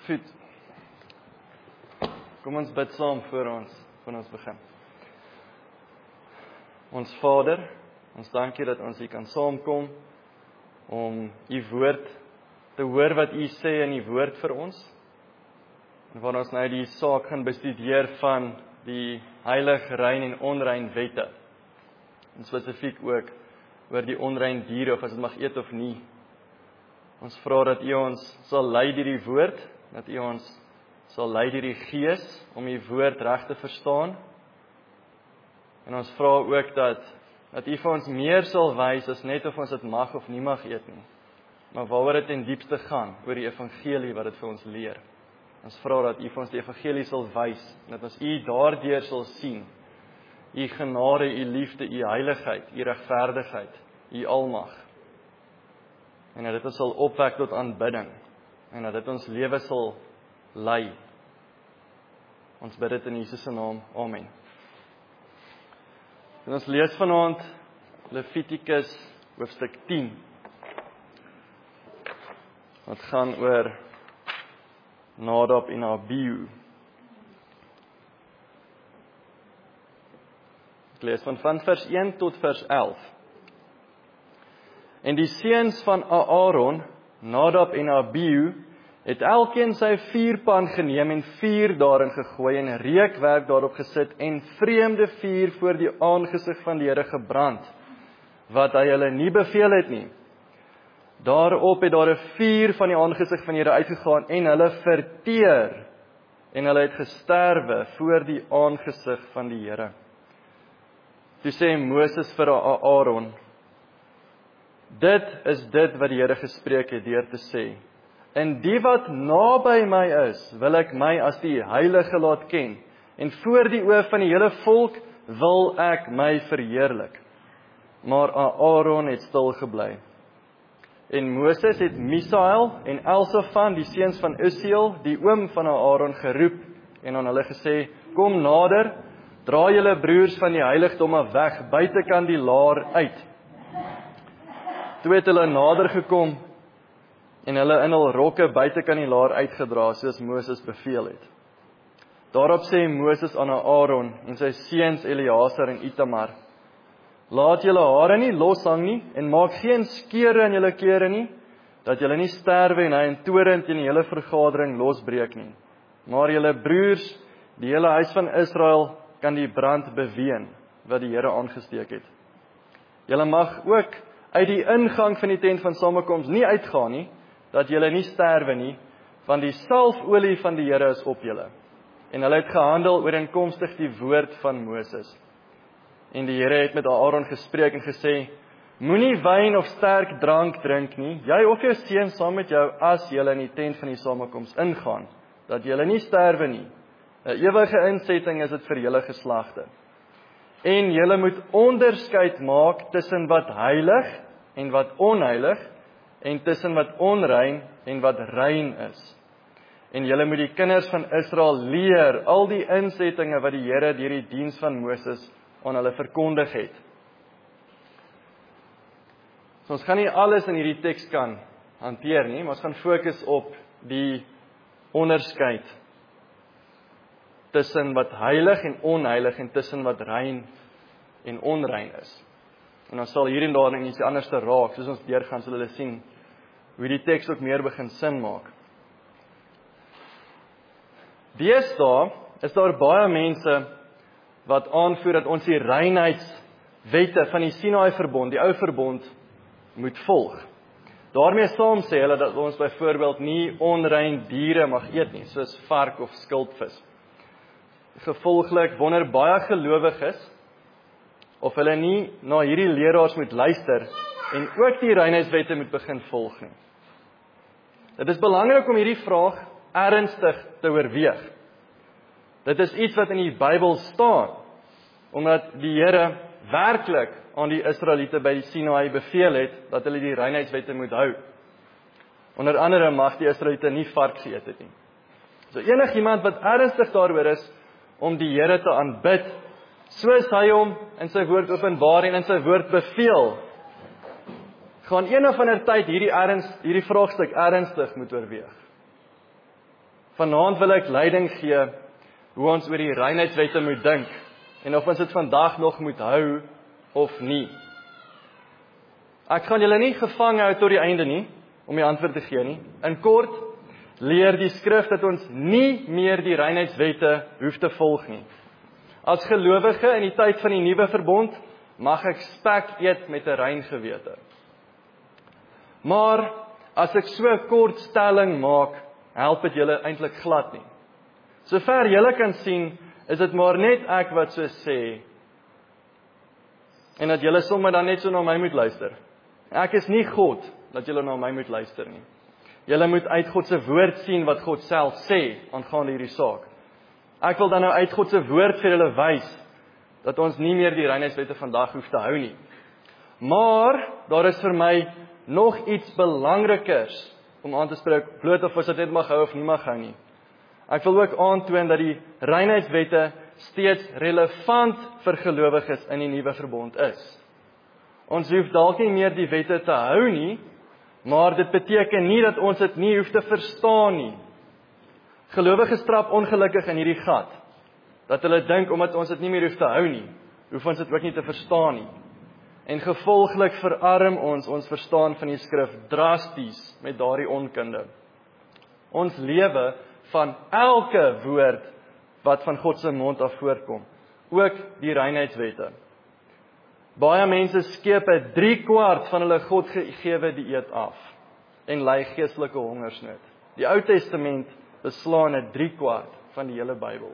Goed. Kom ons bid saam voor ons begin. Ons Vader, ons dankie dat ons hier kan saamkom om u woord te hoor wat u sê in die woord vir ons. En waar ons nou die saak gaan bestudeer van die heilig, rein en onrein wette. En spesifiek ook oor die onrein diere, of as dit mag eet of nie. Ons vra dat u ons sal lei deur die woord, dat u ons sal lei deur die Gees om die woord reg te verstaan. En ons vra ook dat u vir ons meer sal wys as net of ons dit mag of nie mag eet nie. Maar waaroor dit in diepste gaan, oor die evangelie wat dit vir ons leer. Ons vra dat u vir ons die evangelie sal wys, dat ons u daardeur sal sien, u genade, u liefde, u heiligheid, u regverdigheid, u almag. En dat dit ons sal opwek tot aanbidding, en dat dit ons lewe sal lei. Ons bid dit in Jesus se naam. Amen. En ons lees vanaand Levitikus hoofstuk 10. Wat gaan oor Nadab en Abihu. Ek lees van vers 1 tot vers 11. En die seuns van Aaron, Nadab en Abihu, het elkeen sy vuurpan geneem en vuur daarin gegooi en reukwerk daarop gesit en vreemde vuur voor die aangesig van die Here gebrand, wat hy hulle nie beveel het nie. Daarop het daar 'n vuur van die aangesig van die Here uitgegaan en hulle verteer, en hulle het gesterwe voor die aangesig van die Here. Toe sê Moses vir Aaron, dit is dit wat die Here gespreek het deur te sê, en die wat naby my is, wil ek my as die heilige laat ken, en voor die oë van die hele volk wil ek my verheerlik. Maar Aaron het stil gebly. En Moses het Misael en Elsafan, die seuns van Uziel, die oom van Aaron, geroep, en aan hulle gesê, kom nader, dra julle broers van die heiligdomme weg, buitekant die laar uit. Toe het hulle nader gekom, en hulle in hul rokke buitekant die laar uitgedra, soos Moses beveel het. Daarop sê Moses aan Aaron en sy seuns Eleazar en Itamar, laat julle hare nie loshang nie, en maak geen skeure in julle klere nie, dat julle nie sterwe en hy in toorn teen die hele vergadering losbreek nie. Maar julle broers, die hele huis van Israel, kan die brand beween, wat die Here aangesteek het. Julle mag ook uit die ingang van die tent van samekoms nie uitgaan nie, dat julle nie sterwe nie, want die salfolie van die Here is op julle. En hulle het gehandel ooreenkomstig die woord van Moses. En die Here het met Aaron gespreek en gesê, moenie wyn of sterk drank drink nie, jy of jou seun saam met jou, as julle in die tent van die samekoms ingaan, dat julle nie sterwe nie. 'n ewige insetting is dit vir julle geslagte. En julle moet onderskeid maak tussen wat heilig en wat onheilig, en tussen wat onrein en wat rein is. En julle moet die kinders van Israel leer al die insettinge wat die Here deur die diens van Moses aan hulle verkondig het. So ons gaan nie alles in hierdie teks kan hanteer nie, maar ons gaan fokus op die onderskeid tussen wat heilig en onheilig en tussen wat rein en onrein is. En ons sal hier en daar iets anders te raak, soos ons deurgaan, sal hulle sien hoe die teks ook meer begin sin maak. Deesdae is daar baie mense wat aanvoer dat ons die reinheidswette van die Sinaï verbond, die ou verbond, moet volg. Daarmee saam sê hulle dat ons byvoorbeeld nie onrein diere mag eet nie, soos vark of skilpvis. Gevolglik wonder baie gelowiges of hulle nie na hierdie leraars moet luister en ook die reinheidswette moet begin volg nie. Dit is belangrik om hierdie vraag ernstig te oorweeg. Dit is iets wat in die Bybel staan, omdat die Here werklik aan die Israeliete by die Sinaï beveel het, dat hulle die reinheidswette moet hou. Onder andere mag die Israeliete nie vark geëet het nie. So enigiemand wat ernstig daaroor is, om die Here te aanbid, soos hy hom in sy woord openbaar en in sy woord beveel, gaan een of ander tyd hierdie vraagstuk ernstig moet oorweeg. Vanaand wil ek leiding gee hoe ons oor die reinheidswette moet dink en of ons dit vandag nog moet hou of nie. Ek gaan julle nie gevang hou tot die einde nie, om die antwoord te gee nie. In kort, leer die skrif dat ons nie meer die reinheidswette hoef te volg nie. As gelowige in die tyd van die nuwe verbond, mag ek spek eet met 'n rein gewete. Maar, as ek so 'n kort stelling maak, help dit julle eintlik glad nie. Sover julle kan sien, is dit maar net ek wat so sê, en dat julle sommer dan net so na my moet luister. Ek is nie God, dat julle na my moet luister nie. Julle moet uit God se woord sien wat God self sê, aangaande hierdie saak. Ek wil dan nou uit God se woord vir julle wys, dat ons nie meer die reinheidswette vandag hoef te hou nie. Maar, daar is vir my nog iets belangrikers, om aan te spreek, bloot of ons dit net mag hou of nie mag hou nie. Ek wil ook aantoon dat die reinheidswette steeds relevant vir gelowiges in die nuwe verbond is. Ons hoef dalk nie meer die wette te hou nie, maar dit beteken nie dat ons dit nie hoef te verstaan nie. Gelowiges trap ongelukkig in hierdie gat, dat hulle dink omdat ons dit nie meer hoef te hou nie, hoef ons dit ook nie te verstaan nie. En gevolglik verarm ons verstaan van die skrif drasties met daardie onkunde. Ons lewe van elke woord wat van God se mond af voorkom, ook die reinheidswette. Baie mense skeep 3/4 van hulle Godgegewe dieet af en ly geestelike hongersnood. Die Ou Testament beslaan 3/4 van die hele Bybel.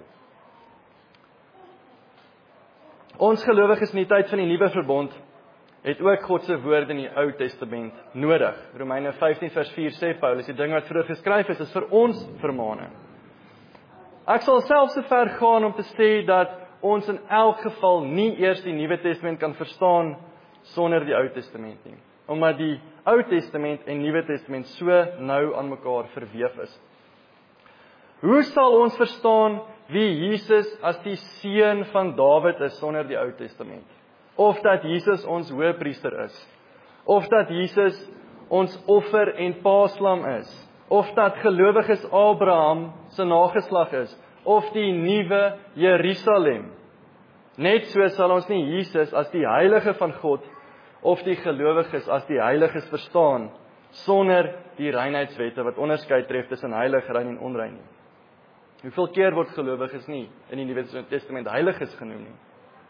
Ons gelowiges in die tyd van die nuwe verbond het ook God se woorde in die Ou Testament nodig. Romeine 15 vers 4 sê Paulus, die ding wat vroeër geskryf is vir ons vermaaning. Ek sal selfs so ver gaan om te sê dat ons in elk geval nie eers die Nuwe Testament kan verstaan sonder die Ou Testament nie, omdat die Ou Testament en Nuwe Testament so nou aan mekaar verweef is. Hoe sal ons verstaan wie Jesus as die seun van Dawid is sonder die Ou Testament? Of dat Jesus ons hoëpriester is? Of dat Jesus ons offer en paaslam is? Of dat gelowiges Abraham se nageslag is? Of die nuwe Jerusalem? Net so sal ons nie Jesus as die heilige van God of die gelowiges as die heiliges verstaan sonder die reinheidswette wat onderskei tref tussen heilig, rein en onrein nie. Hoeveel keer word gelowiges nie in die Nuwe Testament heiliges genoem nie?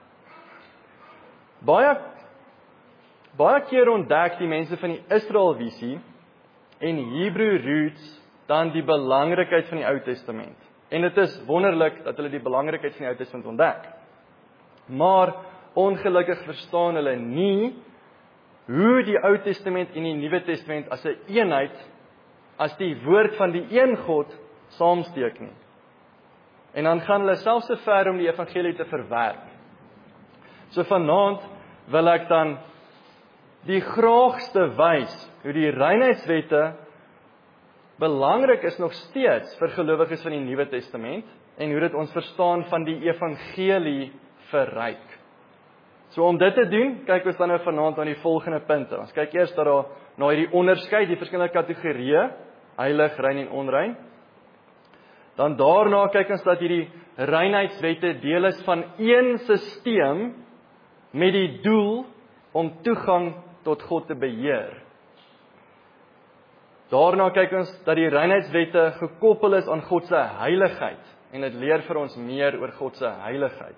Baie keer ontdek die mense van die Israelvisie en Hebrew roots dan die belangrikheid van die Ou Testament. En dit is wonderlik dat hulle die belangrikheid van die Ou Testament ontdek. Maar ongelukkig verstaan hulle nie hoe die Ou Testament en die Nuwe Testament as 'n eenheid, as die woord van die een God saamsteek nie. En dan gaan hulle selfs so ver om die evangelie te verwerp. So vanaand wil ek dan die graagste wys hoe die reinheidswette belangrik is nog steeds vir gelowiges van die Nuwe Testament en hoe dit ons verstaan van die evangelie verryk. So om dit te doen, kyk ons dan nou vanaand aan die volgende punte. Ons kyk eers na hierdie onderskeid, die verskillende kategorieë, heilig, rein en onrein. Dan daarna kyk ons dat hierdie reinheidswette deel is van een sisteem met die doel om toegang tot God te beheer. Daarna kyk ons dat die reinheidswette gekoppel is aan God se heiligheid en dit leer vir ons meer oor God se heiligheid.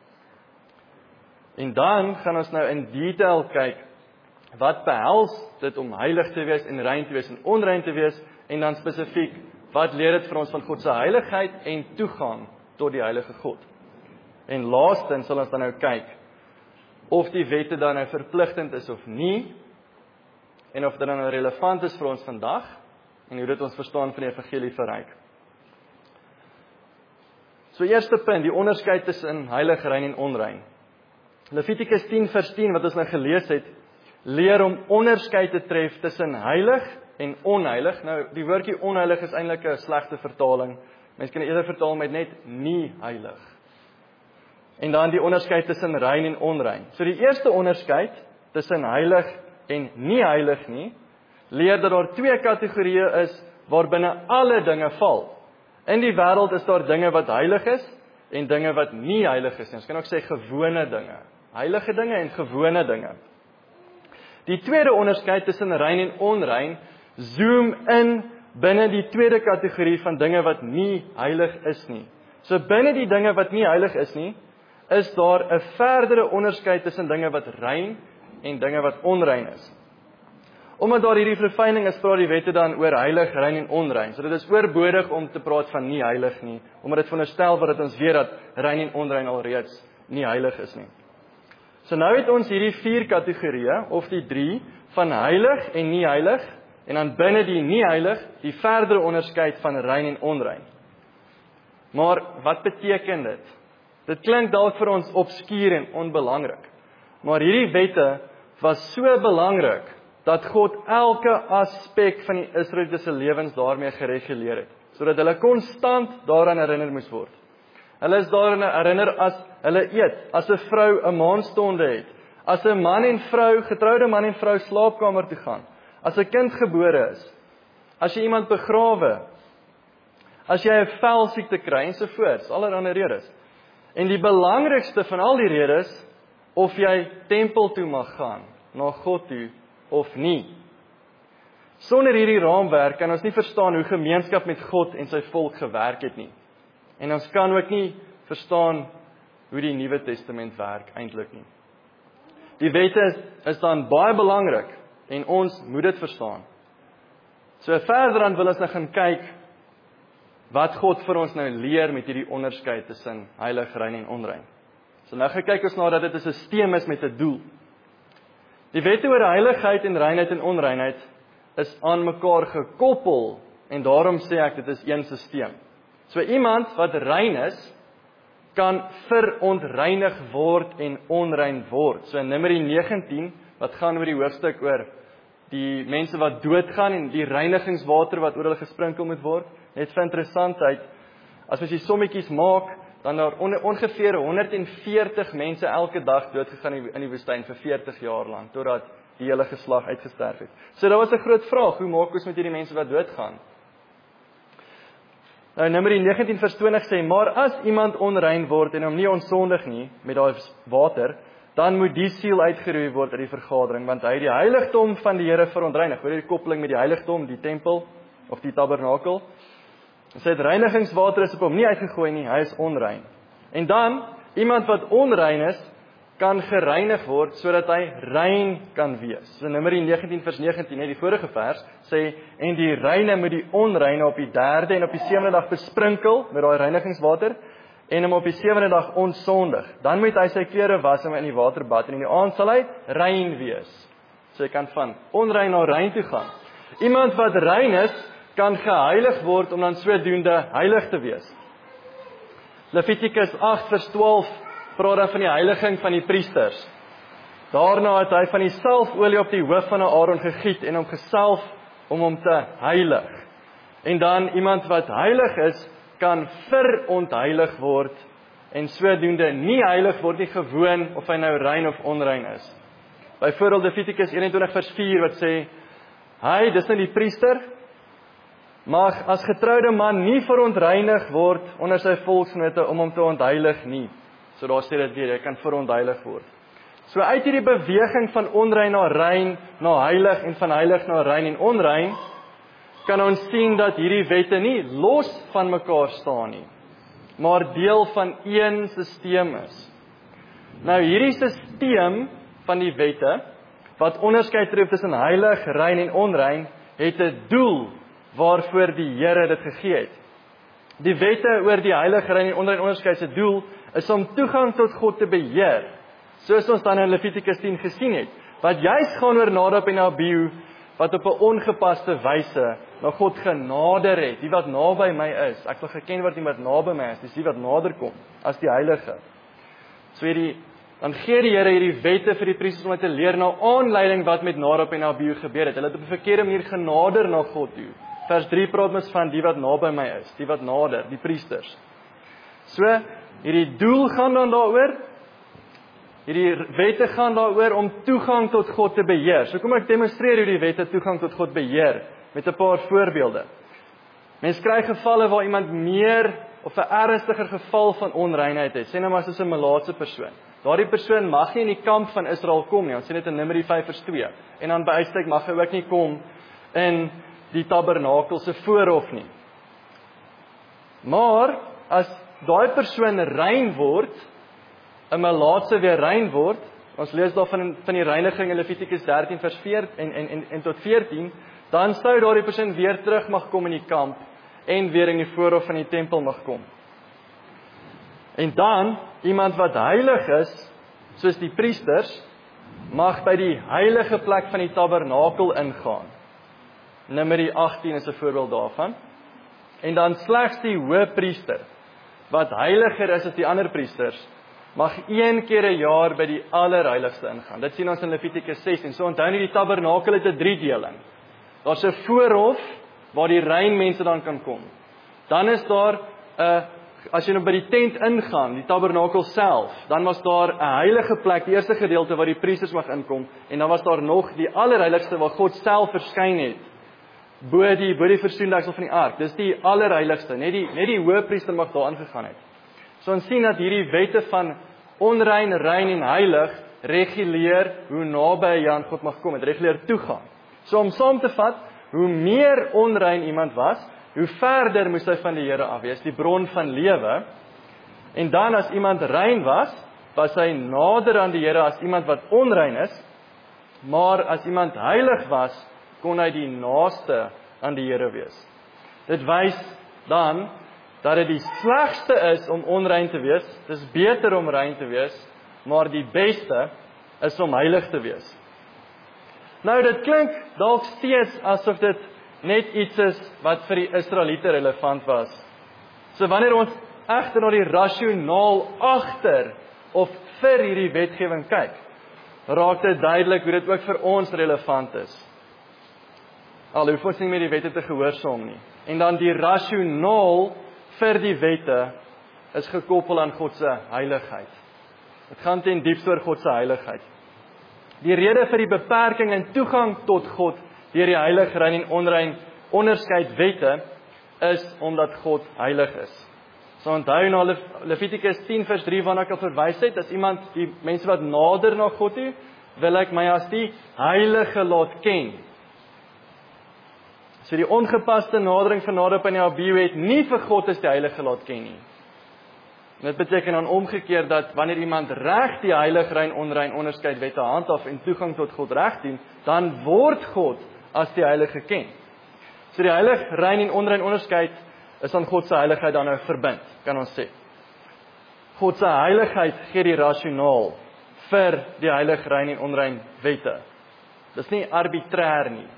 En dan gaan ons nou in detail kyk wat behels dit om heilig te wees en rein te wees en onrein te wees en dan spesifiek wat leer dit vir ons van God se heiligheid en toegang tot die heilige God. En laastens sal ons dan nou kyk of die wette dan nou verpligtend is of nie en of dit dan nou relevant is vir ons vandag en hoe dit ons verstaan van die evangelie verryk. So eerste punt, die onderskeid tussen heilig, rein en onrein. Levitikus 10 vers 10 wat ons nou gelees het, leer om onderskeid te tref tussen heilig en onheilig. Nou, die woordjie onheilig is eintlik 'n slegte vertaling. Mense kan eerder vertaal met net nie heilig. En dan die onderskeid tussen rein en onrein. So die eerste onderskeid tussen heilig en nie heilig nie, leer dat daar twee kategorieë is waarbinne alle dinge val. In die wêreld is daar dinge wat heilig is en dinge wat nie heilig is nie. Ons kan ook sê gewone dinge. Heilige dinge en gewone dinge. Die tweede onderskeid tussen rein en onrein zoom in binne die tweede kategorie van dinge wat nie heilig is nie. So binne die dinge wat nie heilig is nie, is daar 'n verdere onderskeid tussen dinge wat rein en dinge wat onrein is. Omdat daar hierdie verfyning is, praat die wette dan oor heilig, rein en onrein. So dit is oorbodig om te praat van nie heilig nie, omdat dit veronderstel word dat ons weet dat rein en onrein alreeds nie heilig is nie. So nou het ons hierdie 4 kategorieë, of die 3, van heilig en nie heilig, en dan binne die nie heilig, die verdere onderskeid van rein en onrein. Maar wat beteken dit? Dit klink dalk vir ons obskuur en onbelangrik. Maar hierdie wette was so belangrik, dat God elke aspek van die Israelitiese lewens daarmee gereguleer het, sodat hulle konstant daaraan herinner moes word. Hulle is daaraan herinner as hulle eet, as 'n vrou 'n maanstonde het, as 'n man en vrou, getroude man en vrou slaapkamer toe gaan, as 'n kind gebore is, as jy iemand begrawe, as jy 'n velsiekte kry ensovoorts, allerlei redes. En die belangrikste van al die redes, of jy tempel toe mag gaan, na God toe, of nie. Sonder hierdie raamwerk kan ons nie verstaan hoe gemeenskap met God en sy volk gewerk het nie. En ons kan ook nie verstaan hoe die Nuwe Testament werk eintlik nie. Die wette is dan baie belangrik en ons moet dit verstaan. So verder dan wil ons nou gaan kyk wat God vir ons nou leer met hierdie onderskeid tussen heilig, rein en onrein. So nou kyk ons na dat dit 'n stelsel is met 'n doel. Die wette oor heiligheid en reinheid en onreinheid is aan mekaar gekoppel en daarom sê ek dit is een stelsel. So iemand wat rein is, kan verontreinig word en onrein word. So in Numeri 19, wat gaan oor die hoofstuk oor die mense wat doodgaan en die reinigingswater wat oor hulle gesprinkel moet word, net vir interessantheid, as ons die sommetjies maak, dan daar ongeveer 140 mense elke dag doodgegaan in die woestyn vir 40 jaar lank, totdat die hele geslag uitgesterf het. So daar was 'n groot vraag, hoe maak ons met hierdie mense wat doodgaan? Nou Numeri 19 vers 20 sê, maar as iemand onrein word en hom nie onsondig nie met daai water, dan moet die siel uitgeroei word uit die vergadering, want hy het die heiligdom van die Here verontreinig. Hoor jy die koppeling met die heiligdom, die tempel of die tabernakel? Hy sê reinigingswater is op hom nie uitgegooi nie, hy is onrein. En dan, iemand wat onrein is, kan gereinig word, sodat hy rein kan wees. So Numeri 19 vers 19, die vorige vers, sê, en die reine moet die onreine op die 3de en op die 7de dag besprinkel, met daai reinigingswater, en hom op die 7de dag onsondig. Dan moet hy sy klere was en in die water bad, en in die aand sal hy rein wees. So hy kan van onrein na rein toe gaan. Iemand wat rein is, kan geheilig word om dan sodoende heilig te wees. Levitikus 8 vers 12 praat dan van die heiliging van die priesters. Daarna het hy van die salfolie op die hoof van Aaron gegiet en hom gesalf om hom te heilig. En dan iemand wat heilig is, kan verontheilig word en sodoende nie heilig word nie, gewoon of hy nou rein of onrein is. Byvoorbeeld Levitikus 21 vers 4 wat sê, hy, dis nou die priester, mag as getroude man nie verontreinig word onder sy volksgenote om hom te ontheilig nie. So daar sê dit weer, hy kan verontheilig word. So uit hierdie beweging van onrein na rein, na heilig en van heilig na rein en onrein, kan ons sien dat hierdie wette nie los van mekaar staan nie, maar deel van een stelsel is. Nou hierdie stelsel van die wette, wat onderskeid tref tussen heilig, rein en onrein, het 'n doel waarvoor die Here dit gegee het. Die wette oor die heilig, rein en onrein onderskeid se doel is om toegang tot God te beheer, soos ons dan in Levitikus 10 gesien het, wat juis gaan oor Nadab en Abihu, wat op 'n ongepaste wyse na God genader het, die wat naby my is. Ek wil geken word die wat naby my is, dis die wat nader kom as die heilige. So dan gee die Here hierdie wette vir die priesters om te leer na aanleiding wat met Nadab en Abihu gebeur het. Hulle het op 'n verkeerde manier genader na God toe. Vers 3 praat ons van die wat naby my is, die wat nader, die priesters. So, hierdie doel gaan dan daaroor, hierdie wette gaan daaroor om toegang tot God te beheer. So kom ek demonstreer hoe die wette toegang tot God beheer, met 'n paar voorbeelde. Mens kry gevalle waar iemand meer of 'n ernstiger geval van onreinheid het. Sê nou maar soos 'n melaatse persoon. Daardie persoon mag nie in die kamp van Israel kom nie. Ons sien dit in Numeri 5:2. En dan by uitstek mag hy ook nie kom in die tabernakel se voorhof nie. Maar as daai persoon rein word, 'n melaatse weer rein word, ons lees daarvan van die reiniging in Levitikus 13 vers 4 en tot 14, dan sou daardie persoon weer terug mag kom in die kamp en weer in die voorhof van die tempel mag kom. En dan, iemand wat heilig is, soos die priesters, mag by die heilige plek van die tabernakel ingaan. Numeri 18 is 'n voorbeeld daarvan. En dan slegs die hoëpriester, wat heiliger is as die ander priesters, mag 1 keer 'n jaar by die allerheiligste ingaan. Dit sien ons in Levitikus 16. So onthou net die tabernakel het 'n 3-deling. Daar's 'n voorhof waar die rein mense dan kan kom. Dan is daar 'n as jy nou by die tent ingaan, die tabernakel self, dan was daar 'n heilige plek, die eerste gedeelte waar die priesters mag inkom, en dan was daar nog die allerheiligste waar God self verskyn het, bo die versoendeksel van die ark. Dis die allerheiligste, net die hoëpriester mag daar ingegaan het. So ons sien dat hierdie wette van onrein, rein en heilig reguleer hoe naby jy aan God mag kom. Dit reguleer toegang. So om saam te vat, hoe meer onrein iemand was, hoe verder moes hy van die Here af wees, die bron van lewe. En dan as iemand rein was hy nader aan die Here as iemand wat onrein is, maar as iemand heilig was, kon hy die naaste aan die Here wees. Dit wys dan dat dit die slegste is om onrein te wees. Dit is beter om rein te wees, maar die beste is om heilig te wees. Nou dit klink dalk steeds asof dit net iets is wat vir die Israeliete relevant was. So wanneer ons egter na die rasionaal agter of vir hierdie wetgewing kyk, raak dit duidelik hoe dit ook vir ons relevant is. Al hoef ons nie meer die wette te gehoorsaam nie. En dan die rasionaal vir die wette is gekoppel aan God se heiligheid. Dit gaan ten diepste oor God se heiligheid. Die rede vir die beperking en toegang tot God deur die heilig, rein en onrein onderskeid wette is omdat God heilig is. So onthou na Levitikus 10 vers 3 waarna ek al verwys het, as iemand die mense wat nader na God toe, wil ek my as die heilige laat ken. So die ongepaste nadering van nader op in die abieu het nie vir God as die heilige laat ken nie. Dit beteken dan omgekeerd dat wanneer iemand reg die heilig, rein, onrein onderskeid wette handhaaf en toegang tot God reg dien, dan word God as die heilige ken. So die heilig, rein en onrein onderskeid is aan God se heiligheid dan nou verbind, kan ons sê. God se heiligheid gee die rasionaal vir die heilig, rein en onrein wette. Dis nie arbitrêr nie.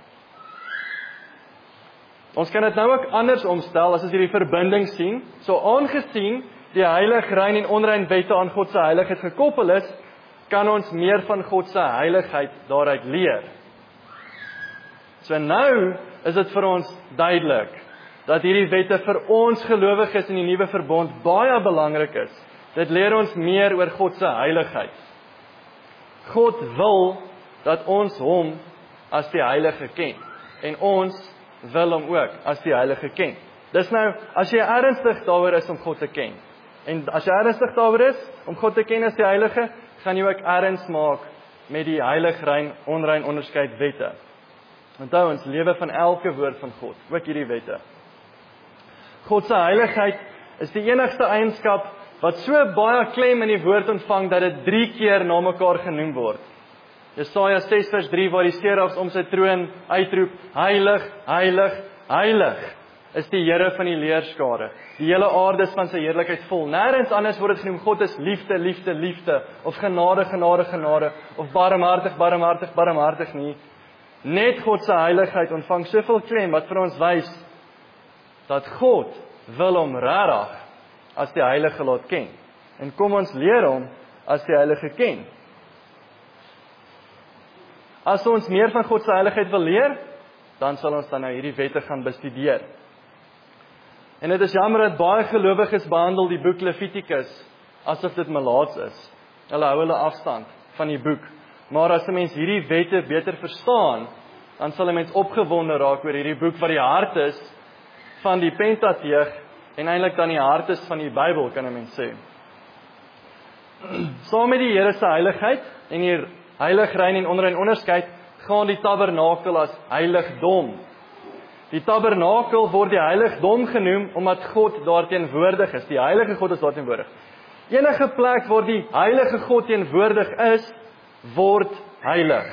Ons kan dit nou ook anders omstel as ons hierdie verbinding sien. So aangesien die heilig, rein en onrein wette aan God se heiligheid gekoppel is, kan ons meer van God se heiligheid daaruit leer. So nou is dit vir ons duidelik dat hierdie wette vir ons gelowiges in die nuwe verbond baie belangrik is. Dit leer ons meer oor God se heiligheid. God wil dat ons hom as die heilige ken en ons wil hom ook as die heilige ken. Dis nou, as jy ernstig daaroor is om God te ken, en as jy ernstig daaroor is om God te ken as die heilige, gaan jy ook erns maak met die heilig, rein, onrein onderskeid wette. Onthou ons lewe van elke woord van God, ook hierdie wette. God se heiligheid is die enigste eienskap wat so baie klem in die woord ontvang dat dit 3 keer na mekaar genoem word. Jesaja 6 vers 3 waar die serafs om sy troon uitroep, heilig, heilig, heilig is die Here van die leerskare. Die hele aarde is van sy heerlikheid vol. Nêrens anders word dit genoem God is liefde, liefde, liefde, of genade, genade, genade, of barmhartig, barmhartig, barmhartig nie. Net God se heiligheid ontvang soveel klem wat vir ons wys dat God wil hom regtig as die heilige laat ken. En kom ons leer hom as die heilige ken. As ons meer van God se heiligheid wil leer, dan sal ons dan nou hierdie wette gaan bestudeer. En dit is jammer dat baie gelowiges behandel die boek Levitikus asof dit melaats is. Hulle hou hulle afstand van die boek. Maar as 'n mens hierdie wette beter verstaan, dan sal 'n mens opgewonde raak oor hierdie boek wat die hart is van die Pentateeg en eintlik dan die hart is van die Bybel, kan 'n mens sê. Saam met die Here se heiligheid en die heilig, rein en onrein onderskeid, gaan die tabernakel as heiligdom. Die tabernakel word die heiligdom genoem omdat God daar teenwoordig is. Die heilige God is daar teenwoordig. Enige plek waar die heilige God teenwoordig is, word heilig.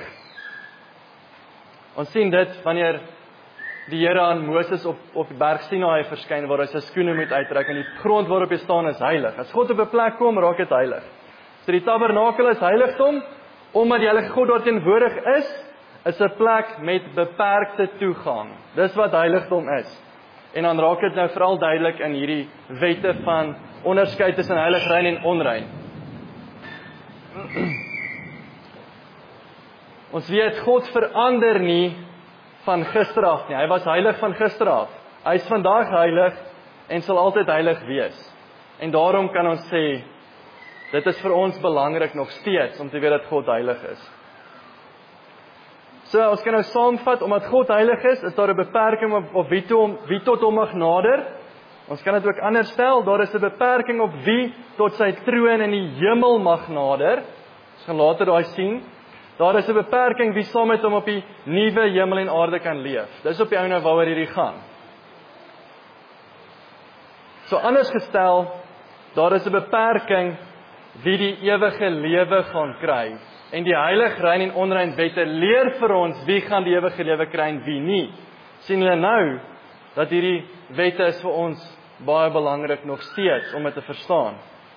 Ons sien dit wanneer die Here aan Moses op die berg Sinaï verskyn, waar hy sy skoene moet uittrek en die grond waarop hy staan is heilig. As God op 'n plek kom, raak dit heilig. So die tabernakel is heiligdom, omdat die heilige God daar teenwoordig is 'n plek met beperkte toegang. Dis wat heiligdom is. En dan raak dit nou veral duidelik in hierdie wette van onderskeid tussen heilig, rein en onrein. Ons weet God verander nie van gister af nie. Hy was heilig van gister af. Hy is vandag heilig en sal altyd heilig wees. En daarom kan ons sê, dit is vir ons belangrik nog steeds om te weet dat God heilig is. So, ons kan nou saamvat, omdat God heilig is daar 'n beperking op wie tot hom mag nader. Ons kan dit ook anders stel, daar is 'n beperking op wie tot sy troon in die hemel mag nader. Ons gaan later daai sien. Daar is 'n beperking wie saam met hom op die nuwe hemel en aarde kan leef. Dis op die ouene waaroor hierdie gaan. So anders gestel, daar is 'n beperking wie die ewige lewe gaan kry. En die heilig, rein en onrein wette leer vir ons wie gaan die ewige lewe kry en wie nie. Sien julle nou dat hierdie wette is vir ons baie belangrik nog steeds om dit te verstaan.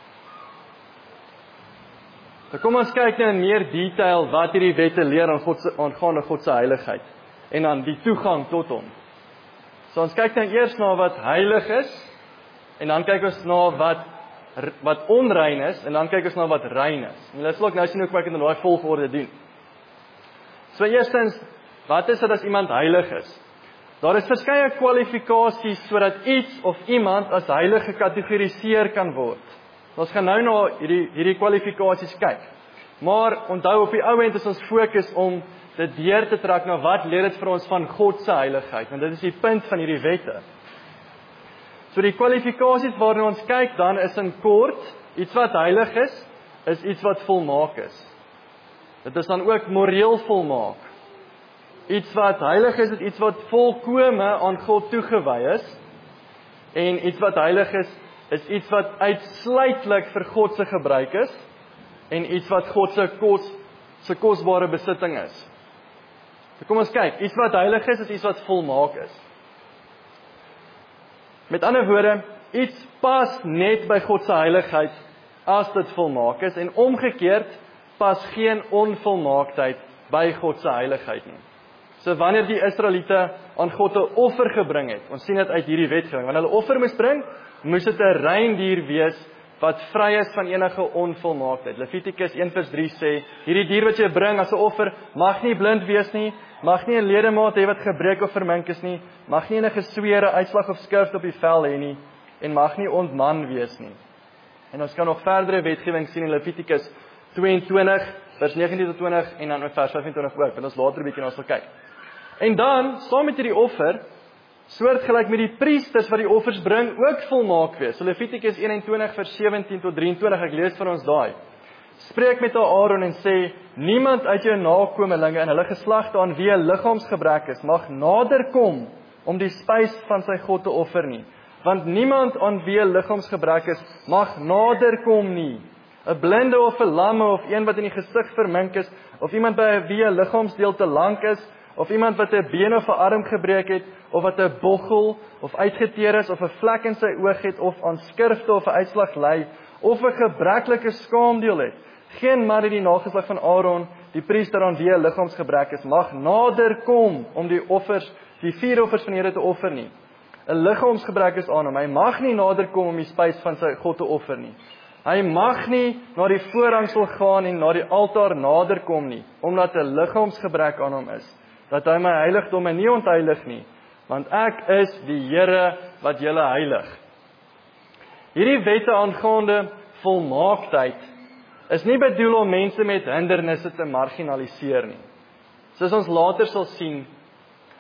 So kom ons kyk nou in meer detail wat hierdie wette leer aangaande God se heiligheid en dan die toegang tot hom. So ons kyk nou eers na wat heilig is en dan kyk ons na wat onrein is en dan kyk ons na wat rein is. En julle sal ook nou sien hoe ek dit in daai volgorde doen. So eerstens, wat is dit as iemand heilig is? Daar is verskeie kwalifikasies sodat iets of iemand as heilig gekategoriseer kan word. Ons gaan nou na hierdie kwalifikasies kyk. Maar onthou op die ou end is ons fokus om dit deur te trek na wat leer dit vir ons van God se heiligheid, want dit is die punt van hierdie wette. So die kwalifikasies waarna ons kyk dan is in kort, iets wat heilig is iets wat volmaak is. Dit is dan ook moreel volmaak. Iets wat heilig is iets wat volkome aan God toegewy is. En iets wat heilig is iets wat uitsluitlik vir God se gebruik is. En iets wat God se kosbare besitting is. So kom ons kyk, iets wat heilig is iets wat volmaak is. Met ander woorde, iets pas net by God se heiligheid as dit volmaak is en omgekeerd pas geen onvolmaaktheid by God se heiligheid nie. So wanneer die Israeliete aan God 'n offer gebring het, ons sien dit uit hierdie wetgewing, wanneer hulle offer moes bring, moes dit 'n rein dier wees wat vry is van enige onvolmaaktheid. Levitikus 1:3 sê, hierdie dier wat jy bring as 'n offer, mag nie blind wees nie, mag nie 'n ledemaat hê wat gebreek of vermink is nie, mag nie enige sweere, uitslag of skrift op die vel hê nie, en mag nie ontman wees nie. En ons kan nog verdere wetgewing sien in Levitikus 22, vers 19 tot 20, en dan in vers 25 ook, want ons later 'n bietjie na sal kyk. En dan, saam met hierdie offer, soortgelyk met die priesters wat die offers bring, ook volmaak wees. So Levitikus 21 vers 17 tot 23, ek lees vir ons daai. Spreek met Aaron en sê, niemand uit jou nakomelinge en hulle geslagte aan wie 'n liggaamsgebrek is, mag nader kom om die spys van sy God te offer nie. Want niemand aan wie 'n liggaamsgebrek is, mag nader kom nie. 'n blinde of 'n lamme of een wat in die gesig vermink is, of iemand by wie 'n liggaamsdeel te lank is, of iemand wat 'n been of 'n arm gebreek het, of wat 'n boggel of uitgeteer is, of 'n vlek in sy oog het, of aan skrifte of 'n uitslag ly, of 'n gebreklike skaamdeel het. Geen man uit die nageslag van Aaron, die priester aan wie 'n liggaamsgebrek is, mag nader kom om die 4 offers van die Here te offer nie. 'n Liggaamsgebrek is aan hom, hy mag nie nader kom om die spys van sy God te offer nie. Hy mag nie na die voorhangsel gaan en na die altaar nader kom nie, omdat 'n liggaamsgebrek aan hom is, dat hy my heiligdomme nie ontheilig nie, want ek is die Here wat julle heilig. Hierdie wette aangaande volmaaktheid is nie bedoel om mense met hindernisse te marginaliseer nie. Soos ons later sal sien,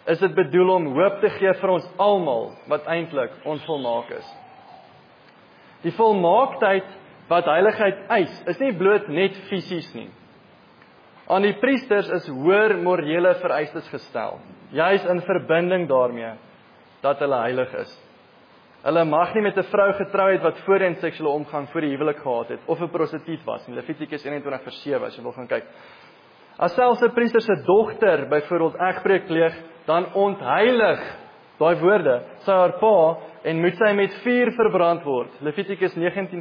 is dit bedoel om hoop te gee vir ons almal, wat eintlik onvolmaak is. Die volmaaktheid wat heiligheid eis, is nie bloot net fisies nie. Aan die priesters is hoër morele vereistes gestel, juis in verbinding daarmee, dat hulle heilig is. Hulle mag nie met 'n vrou getrou het wat voorheen seksuele omgang voor die huwelik gehad het, of 'n prostituut was, in Levitikus 21:7, as jy wil gaan kyk. As selfs 'n priester se dogter byvoorbeeld egbreek pleeg, dan ontheilig, daai woorde, sy haar pa, en moet sy met vuur verbrand word. Levitikus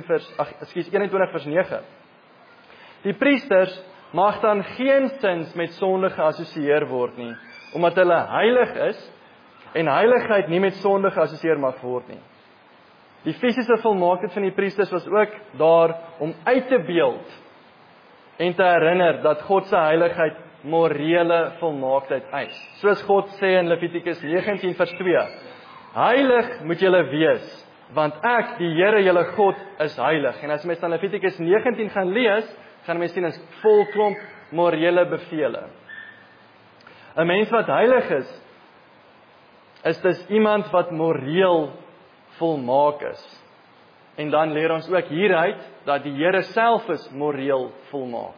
21:9. Die priesters mag dan geensins met sonde geassosieer word nie, omdat hulle heilig is, en heiligheid nie met sonde geassosieer mag word nie. Die fisiese volmaaktheid van die priesters was ook daar om uit te beeld en te herinner dat God se heiligheid morele volmaaktheid eis. Soos God sê in Levitikus 19:2, heilig moet julle wees, want ek, die Here julle God, is heilig. En as mens dan Levitikus 19 gaan lees, gaan mens sien 'n vol klomp morele bevele. 'n Mens wat heilig is dus iemand wat moreel volmaak is. En dan leer ons ook hieruit dat die Here self is moreel volmaak.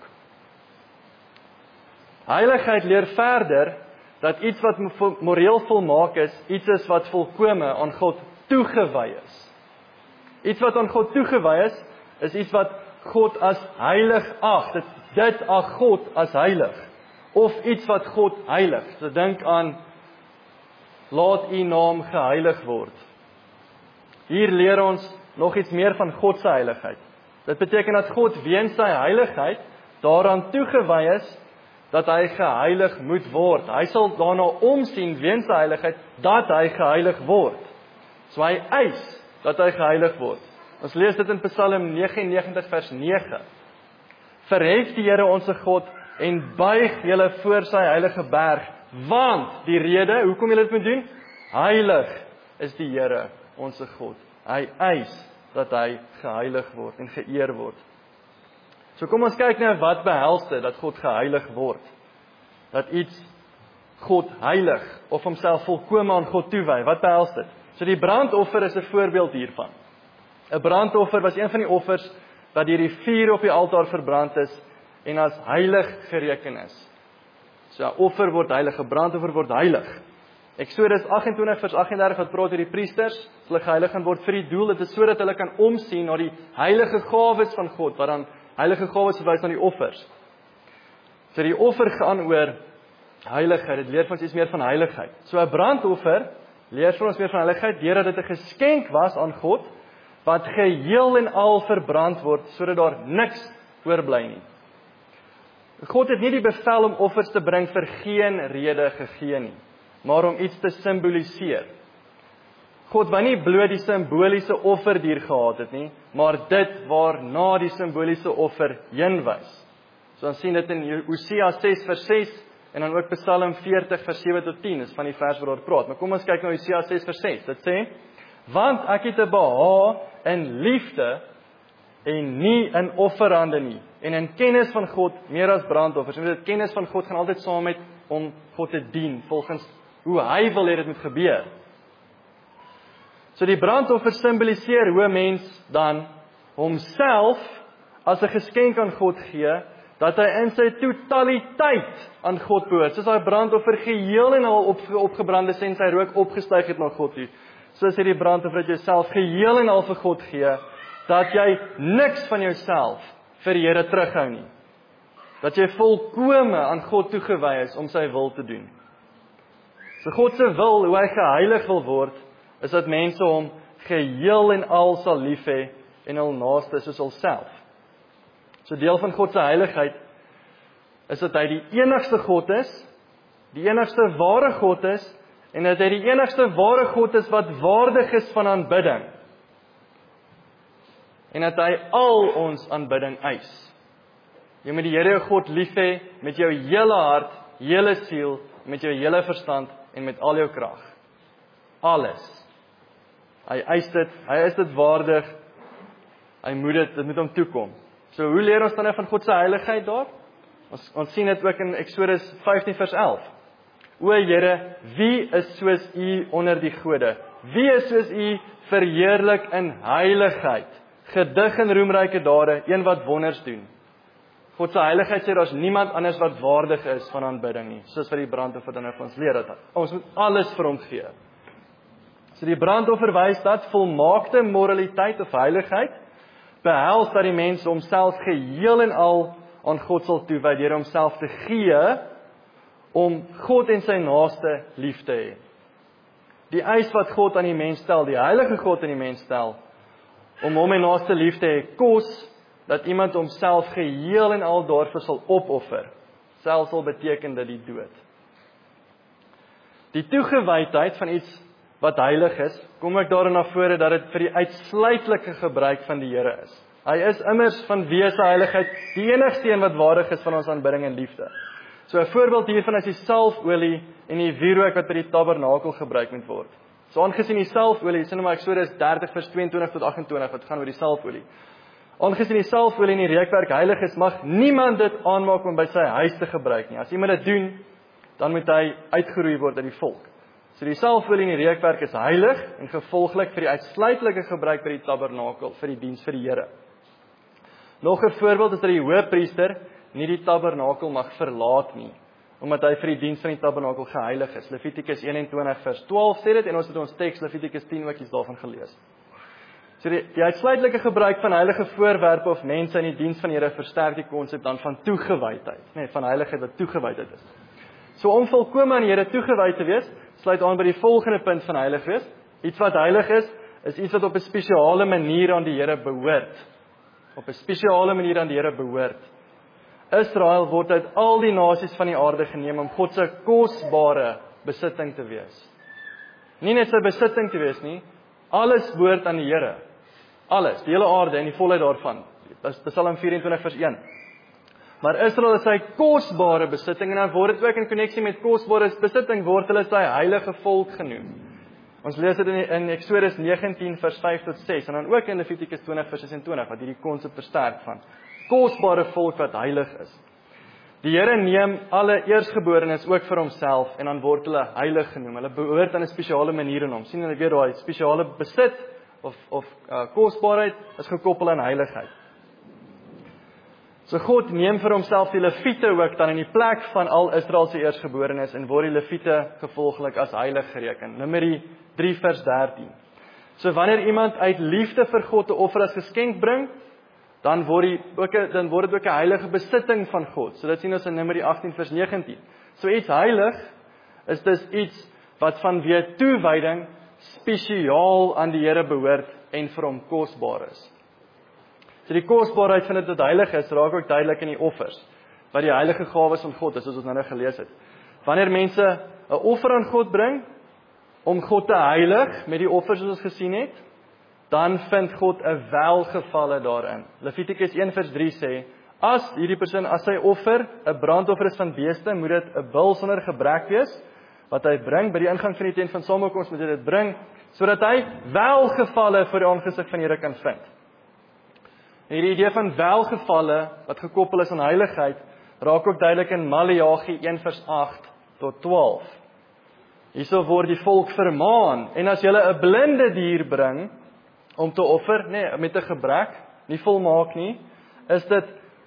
Heiligheid leer verder dat iets wat moreel volmaak is, iets is wat volkome aan God toegewy is. Iets wat aan God toegewy is iets wat God as heilig ag. Dit ag God as heilig. Of iets wat God heilig. So dink aan, laat u naam geheilig word. Hier leer ons nog iets meer van God se heiligheid. Dit beteken dat God weens sy heiligheid daaraan toegewy is dat hy geheilig moet word. Hy sal daarna omsien weens sy heiligheid dat hy geheilig word. So hy eis dat hy geheilig word. Ons lees dit in Psalm 99 vers 9. Verhef die Here onsse God en buig julle voor sy heilige berg, want die rede, hoekom julle dit moet doen? Heilig is die Here onsse God. Hy eis dat hy geheilig word en geëer word. So kom ons kyk nou wat behels dit dat God geheilig word. Dat iets God heilig of homself volkome aan God toewy. Wat behels dit? So die brandoffer is 'n voorbeeld hiervan. 'n Brandoffer was een van die offers wat deur die vuur op die altaar verbrand is en as heilig gereken is. So 'n offer word heilig, 'n brandoffer word heilig. Eksodus 28 vers 38 wat praat oor die priesters, hulle geheilig gaan word vir die doel, dit is sodat hulle kan omsien na die heilige gawes van God, wat dan heilige gawes verwys na die offers. So die offer gaan oor heiligheid, dit leer vir ons iets meer van heiligheid. So 'n brandoffer leer vir ons meer van heiligheid, deurdat dit 'n geskenk was aan God, wat geheel en al verbrand word, sodat daar niks oorbly nie. God het nie die bevel om offers te bring vir geen rede gegee nie, maar om iets te simboliseer. God wou nie bloot die simboliese offerdier gehad het nie, maar dit waarna die simboliese offer heen wys. So ons sien dit in Hosea 6 vers 6 en dan ook Psalm 40 vers 7 tot 10 is van die vers waar daar praat. Maar kom ons kyk na Hosea 6 vers 6. Dit sê: want ek het 'n behaag in liefde en nie in offerande nie, en in kennis van God meer as brandoffers. En dit kennis van God gaan altyd saam met om God te dien volgens hoe hy wil hê dit moet gebeur. So die brandoffer simboliseer hoe 'n mens dan homself as 'n geskenk aan God gee, dat hy in sy totaliteit aan God behoort. Soos daai brandoffer geheel en al opgebrand is en sy rook opgestyg het na God toe. So sê die brandoffer dat jy self geheel en al vir God gee, dat jy niks van jouself vir die Here terughou nie. Dat jy volkome aan God toegewy is om sy wil te doen. So God se wil, hoe hy geheilig wil word, is dat mense hom geheel en al sal lief hê en hul naaste soos hulself. So deel van God se heiligheid is dat hy die enigste God is, die enigste ware God is, en dat hy die enigste ware God is wat waardig is van aanbidding. En dat hy al ons aanbidding eis. Jy moet die Here jou God lief hê met jou hele hart, hele siel, met jou hele verstand en met al jou krag. Alles. Hy eis dit, hy is dit waardig. Hy moet dit moet hom toekom. So hoe leer ons dan nou van God se heiligheid daar? Ons sien dit ook in Eksodus 15 vers 11. O Here, wie is soos U onder die gode? Wie is soos U verheerlik in heiligheid, gedig in roemryke dade, een wat wonders doen? God se heiligheid sê daar's niemand anders wat waardig is van aanbidding nie, soos wat die brandoffer dan vir ons leer dat ons moet alles vir hom gee. So die brandoffer wys dat volmaakte moraliteit of heiligheid behels dat die mens homself geheel en al aan God sal toewy deur homself te gee om God en sy naaste lief te hê. Die eis wat God aan die mens stel, die heilige God aan die mens stel, om hom en naaste lief te hê, kos dat iemand homself geheel en al daarvoor sal opoffer, selfs al beteken dit die dood. Die toegewydheid van iets wat heilig is, kom ek daarin na vore dat dit vir die uitsluitlike gebruik van die Here is. Hy is immers vanweë sy heiligheid die enigste een wat waardig is van ons aanbidding en liefde. So 'n voorbeeld hiervan is die salfolie en die wierook wat by die tabernakel gebruik moet word. So aangesien die salfolie, sien nou maar Eksodus 30 vers 22 tot 28 wat gaan oor die salfolie. Aangesien die salfolie en die reukwerk heilig is, mag niemand dit aanmaak om by sy huis te gebruik nie. As iemand dit doen, dan moet hy uitgeroei word uit die volk. So die salfolie en die reukwerk is heilig en gevolglik vir die uitsluitlike gebruik by die tabernakel vir die diens vir die Here. Nog 'n voorbeeld is dat die hoëpriester nie die tabernakel mag verlaat nie, omdat hy vir die diens van die tabernakel geheilig is. Levitikus 21 vers 12 sê dit en ons het ons teks Levitikus 10 ook iets daarvan gelees. So die uitsluitlike gebruik van heilige voorwerpe of mense in die diens van die Here versterk die konsep dan van toegewydheid, van heiligheid wat toegewydheid is. So om volkome aan die Here toegewy te wees, sluit aan by die volgende punt van heilig wees. Iets wat heilig is iets wat op 'n spesiale manier aan die Here behoort. Op 'n spesiale manier aan die Here behoort. Israel word uit al die nasies van die aarde geneem om God se kosbare besitting te wees. Nie net sy besitting te wees nie, alles behoort aan die Here. Alles, die hele aarde en die volheid daarvan. Dis Psalm 24 vers 1. Maar Israel is sy kosbare besitting en dan word dit ook in koneksie met kosbare besitting word hulle sy heilige volk genoem. Ons lees dit in Eksodus 19 vers 5 tot 6 en dan ook in Levitikus 20 vers 26 wat hierdie konsep versterk van kosbare volk wat heilig is. Die Here neem alle eersgeborenes ook vir homself en dan word hulle heilig genoem. Hulle behoort aan 'n spesiale manier aan hom. Sien julle weer daai spesiale besit of kosbaarheid is gekoppel aan heiligheid. So God neem vir homself die Lewiete ook dan in die plek van al Israel se eersgeborenes en word die Lewiete gevolglik as heilig gereken. Numeri 3 vers 13. So wanneer iemand uit liefde vir God 'n offer as geskenk bring, dan word dit ook 'n heilige besitting van God. So dit sien ons in Numeri 18 vers 19. So iets heilig is dus iets wat vanweë toewyding spesiaal aan die Here behoort en vir hom kosbaar is. So die kosbaarheid van dit wat heilig is, raak ook duidelik in die offers, wat die heilige gawes van God is, soos ons nou gelees het. Wanneer mense 'n offer aan God bring, om God te heilig, met die offers soos ons gesien het, dan vind God 'n welgevalle daarin. Levitikus 1 vers 3 sê, as hierdie persoon, as sy offer 'n brandoffer is van beeste, moet dit 'n bul sonder gebrek wees, wat hy bring, by die ingang van die tent van samekoms moet hy dit bring, sodat hy welgevalle voor die aangesig van die Here kan vind. En hierdie idee van welgevalle, wat gekoppel is aan heiligheid, raak ook duidelik in Maleagi 1 vers 8 tot 12. Hierso word die volk vermaan, en as julle 'n blinde dier bring, om te offer, met 'n gebrek, nie volmaak nie, is dit,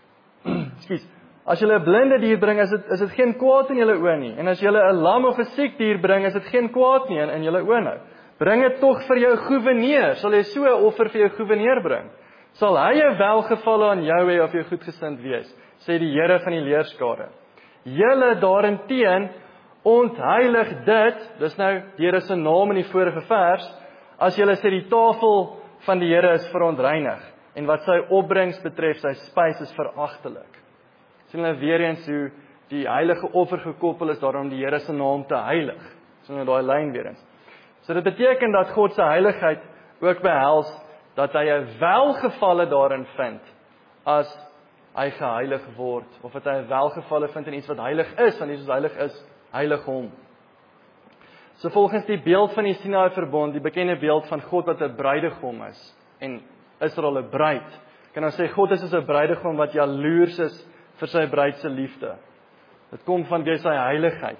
as julle 'n blinde dier bring, is dit geen kwaad in julle oë nie, en as julle 'n lam of 'n siek dier bring, is dit geen kwaad nie in julle oë nou. Bring dit tog vir jou goewerneur, sal jy so 'n offer vir jou goewerneur bring? Sal hy 'n welgevalle aan jou hê of jy goedgesind wees, sê die Here van die leerskare. Julle daarenteen ontheilig dit, dis nou die Here se naam in die vorige vers, as julle sê die tafel van die Here is verontreinig, en wat sy opbrengs betref, sy spys is veragtelik. Sien hulle weer eens hoe die heilige offer gekoppel is daarom die Here se naam te heilig. Sien hulle daai lyn weer eens. So dit beteken dat God se heiligheid ook behels dat hy 'n welgevalle daarin vind as hy geheilig word, of dat hy 'n welgevalle vind in iets wat heilig is, want iets wat heilig is, heilig hom. So volgens die beeld van die Sinaï verbond, die bekende beeld van God wat 'n bruidegom is, en Israel 'n bruid, kan ons sê God is as 'n bruidegom wat jaloers is vir sy bruid se liefde. Dit kom vanweë sy heiligheid.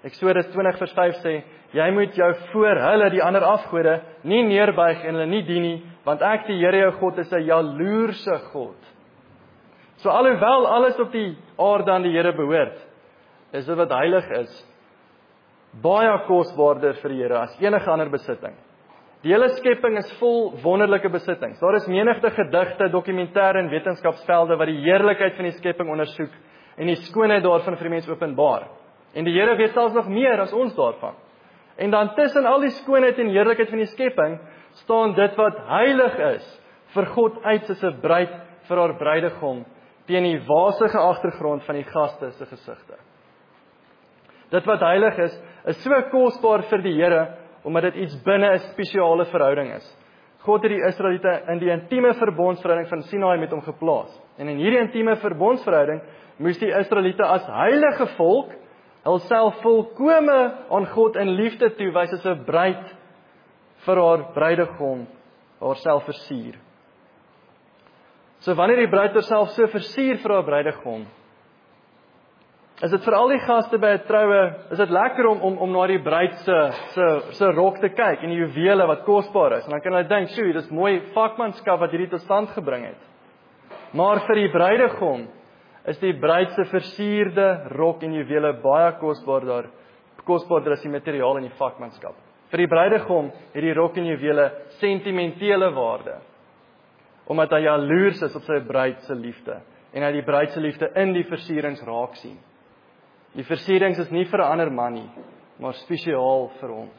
Eksodus 20 vers 5 sê, jy moet jou voor hulle die ander afgode nie neerbuig en hulle nie dien nie, want ek die Here jou God is 'n jaloerse God. So alhoewel alles op die aarde aan die Here behoort, is dit wat heilig is, baie kosbaarder vir die Here as enige ander besitting. Die hele skepping is vol wonderlike besittings. Daar is menigte gedigte, dokumentêre en wetenskapsvelde wat die heerlikheid van die skepping ondersoek en die skoonheid daarvan vir die mens openbaar. En die Here weet selfs nog meer as ons daarvan. En dan tussen al die skoonheid en heerlikheid van die skepping staan dit wat heilig is vir God uit soos 'n bruid vir haar bruidegom teen die wasige agtergrond van die gaste se gesigte. Dit wat heilig is so kosbaar vir die Here omdat dit iets binne 'n spesiale verhouding is. God het die Israeliete in die intieme verbondsverhouding van Sinaai met hom geplaas. En in hierdie intieme verbondsverhouding moes die Israeliete as heilige volk hulself volkome aan God in liefde toewys as 'n bruid vir haar bruidegom, haarself versier. So wanneer die bruid haarself so versier vir haar bruidegom, is dit vir al die gaste by 'n troue, is dit lekker om na die bruid se rok te kyk en die juwele wat kosbaar is. En dan kan hulle dink, "Sjoe, dis mooi vakmanskap wat hierdie tot stand gebring het." Maar vir die bruidegom is die bruid se versierde rok en juwele baie kosbaarder as die materiaal en die vakmanskap. Vir die bruidegom het die rok en juwele sentimentele waarde, omdat hy jaloers is op sy bruid se liefde en hy die bruid se liefde in die versierings raak sien. Die versierings is nie vir 'n ander man nie, maar spesiaal vir hom.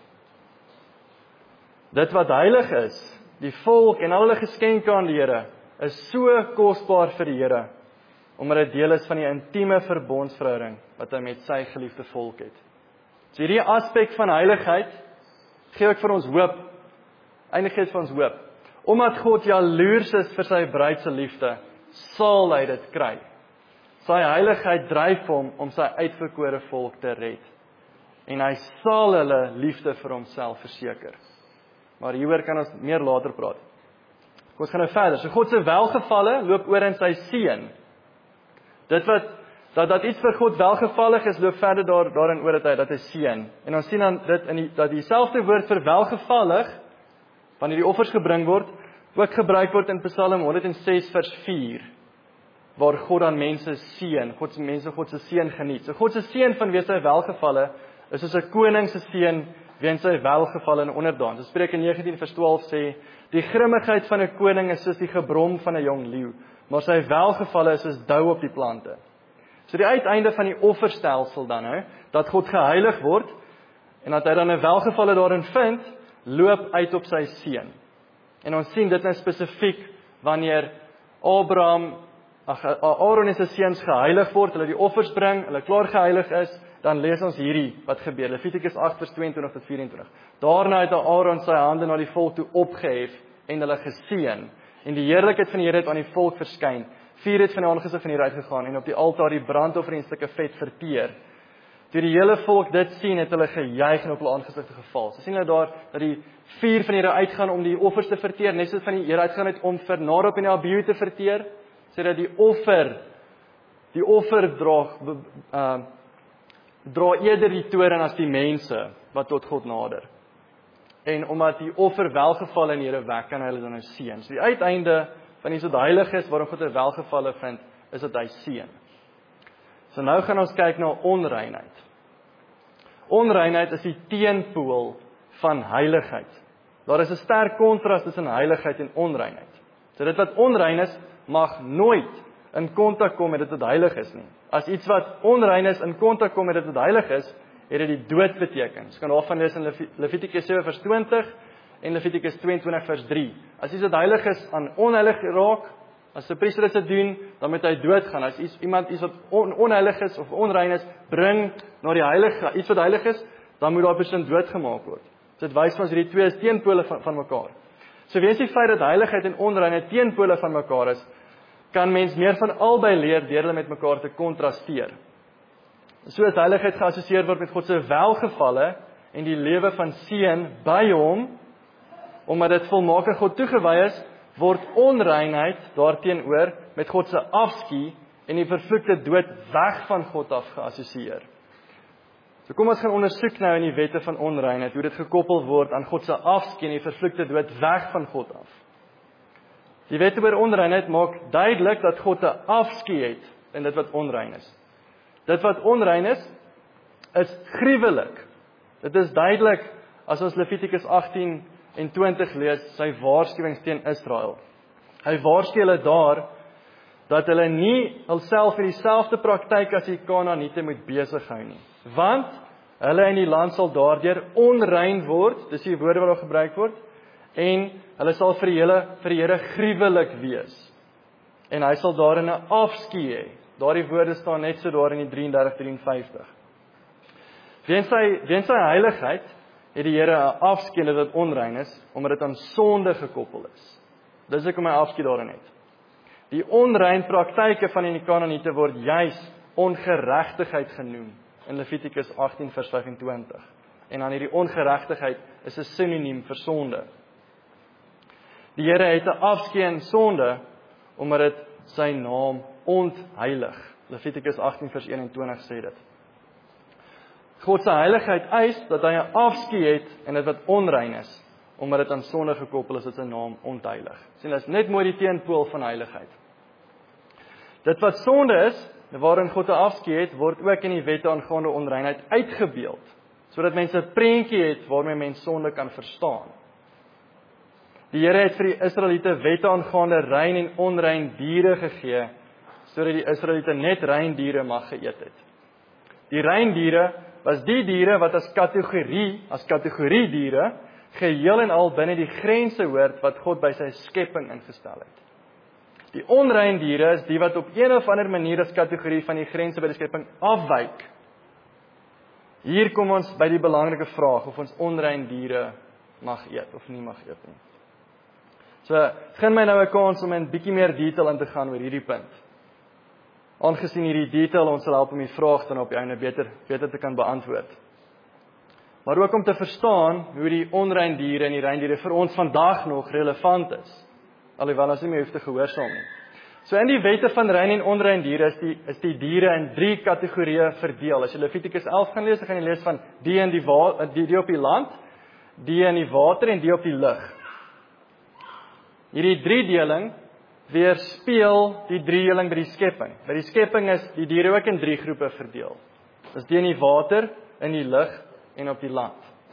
Dit wat heilig is, die volk en al hulle geskenke aan die Here, is so kosbaar vir die Here, omdat dit deel is van die intieme verbondsverhouding wat hy met sy geliefde volk het. So hierdie aspek van heiligheid gee ook vir ons hoop. Eindig gee vir ons hoop. Omdat God jaloers is vir sy bruid se liefde, sal hy dit kry. Sy heiligheid dryf hom om sy uitverkore volk te red. En hy sal hulle liefde vir homself verseker. Maar hieroor kan ons meer later praat. Ons gaan nou verder. So God se welgevalle loop oor in sy seën. Dit wat dat iets vir God welgevallig is, loop verder daarin oor dat hy seën. En ons sien dan dit dat dieselfde woord vir welgevallig wanneer die offers gebring word, ook gebruik word in Psalm 106 vers 4, waar God dan mense seën, God se seën geniet. So God se seën vanweë sy welgevalle is soos 'n koning se seën weens sy welgevalle en onderdaan. So Spreuke 19 vers 12 sê, die grimmigheid van 'n koning is soos die gebrom van 'n jong leeu, maar sy welgevalle is soos dou op die plante. So die uiteinde van die offerstelsel dan, dat God geheilig word, en dat hy dan 'n welgevalle daarin vind, loop uit op sy seën. En ons sien dit nou spesifiek wanneer Aaron en sy seuns geheilig word, hulle die offers bring, hulle klaar geheilig is, dan lees ons hierdie wat gebeur. Levitikus 8 vers 22 tot 24. Daarna het Aaron sy hande na die volk toe opgehef en hulle geseën. En die heerlikheid van die Here het aan die volk verskyn. Vuur het van die aangesig van die Here uitgegaan en op die altaar die brandoffer en stukke vet verteer. Toe die hele volk dit sien, het hulle gejuig en op hulle aangesigte geval. So sien hulle daar dat die vuur van die Here uitgaan om die offers te verteer, net soos van die Here uitgaan het om vir Nadab en Abihu te verteer, sê dat die offer dra eerder die toorn as die mense wat tot God nader. En omdat die offer welgevalle in die Here wek, kan hy hulle dan nou seën. So die uiteinde van iets wat heilig is, waarom God 'n welgevalle vind, is dat hy seën. So nou gaan ons kyk na onreinheid. Onreinheid is die teenpool van heiligheid. Daar is 'n sterk kontras tussen heiligheid en onreinheid. So dit wat onrein is, mag nooit in kontak kom met dit wat heilig is nie. As iets wat onrein is in kontak kom met dit wat heilig is, het dit die dood beteken. Ons kan daarvan lees in Levitikus 7 vers 20 en Levitikus 22 vers 3. As iets wat heilig is aan onheilig raak, as 'n priester dit doen, dan moet hy doodgaan. As iemand iets wat onheilig is of onrein is, bring na die heilige, iets wat heilig is, dan moet daai persoon doodgemaak word. So dit wys ons hierdie twee is teenpole van mekaar. So weens die feit dat heiligheid en onreinheid teenpole van mekaar is, kan mens meer van albei leer deur hulle met mekaar te kontrasteer. So as heiligheid geassosieer word met God se welgevalle en die lewe van seën by hom, omdat dit volmaak aan God toegewy is, word onreinheid daarteenoor met God se afskuw en die vervloekte dood weg van God af geassosieer. So kom ons gaan ondersoek nou in die wette van onreinheid, hoe dit gekoppel word aan God se afskeid en die vervloekte dood weg van God af. Die wette oor onreinheid maak duidelik dat God 'n afskeid het in dit wat onrein is. Dit wat onrein is gruwelik. Dit is duidelik as ons Levitikus 18 en 20 lees, sy waarskuwings teen Israel. Hy waarsku hulle daar dat hulle nie hulself in dieselfde praktyk as die Kanaaniete moet besig hou nie. Want hulle in die land sal daardeur onrein word, dis die woorde wat daar gebruik word, en hulle sal vir die Here gruwelik wees. En hy sal daarin 'n afskeid hê. Daardie woorde staan net so daar in die 33-53. Weens sy heiligheid het die Here 'n afskeid wat onrein is, omdat dit aan sonde gekoppel is. Dis hoekom hy afskeid daarin het. Die onrein praktyke van die Kanaaniete word juis ongeregtigheid genoem in Levitikus 18 vers 25. En dan hierdie ongeregtigheid is 'n sinoniem vir sonde. Die Here het 'n afskeid aan sonde omdat dit sy naam ontheilig. Levitikus 18 vers 21 sê dit. God se heiligheid eis dat hy 'n afskeid het en dit wat onrein is, omdat dit aan sonde gekoppel is, dit sy naam ontheilig. Sien, dit is net mooi die teenpool van heiligheid. Dit wat sonde is, waarin God 'n afskeid het, word ook in die wette aangaande onreinheid uitgebeeld, sodat mense 'n prentjie het waarmee mense sonde kan verstaan. Die Here het vir die Israeliete wette aangaande rein en onrein diere gegee, sodat die Israeliete net rein diere mag geëet het. Die rein diere was die diere wat as kategorie diere geheel en al binne die grense hoort wat God by sy skepping ingestel het. Die onrein diere is die wat op een of ander manier as kategorie van die grense by die skepping afwyk. Hier kom ons by die belangrike vraag of ons onrein diere mag eet of nie mag eet nie. So, gee my nou 'n kans om 'n bietjie meer detail in te gaan oor hierdie punt. Aangesien hierdie detail ons sal help om die vraag dan op die einde beter te kan beantwoord. Maar ook om te verstaan hoe die onrein diere en die rein diere vir ons vandag nog relevant is. Alhoewel ons nie meer hoef te gehoorsaam nie. So in die wette van rein en onrein diere is die diere in 3 kategorieë verdeel. As jy Levitikus 11 gaan lees, dan gaan jy lees van die in die op die land, die in die water en die op die lug. Hierdie 3-deling weerspieël die 3-deling by die skepping. By die skepping is die diere ook in 3 groepe verdeel. Dis die in die water, in die lug en op die land.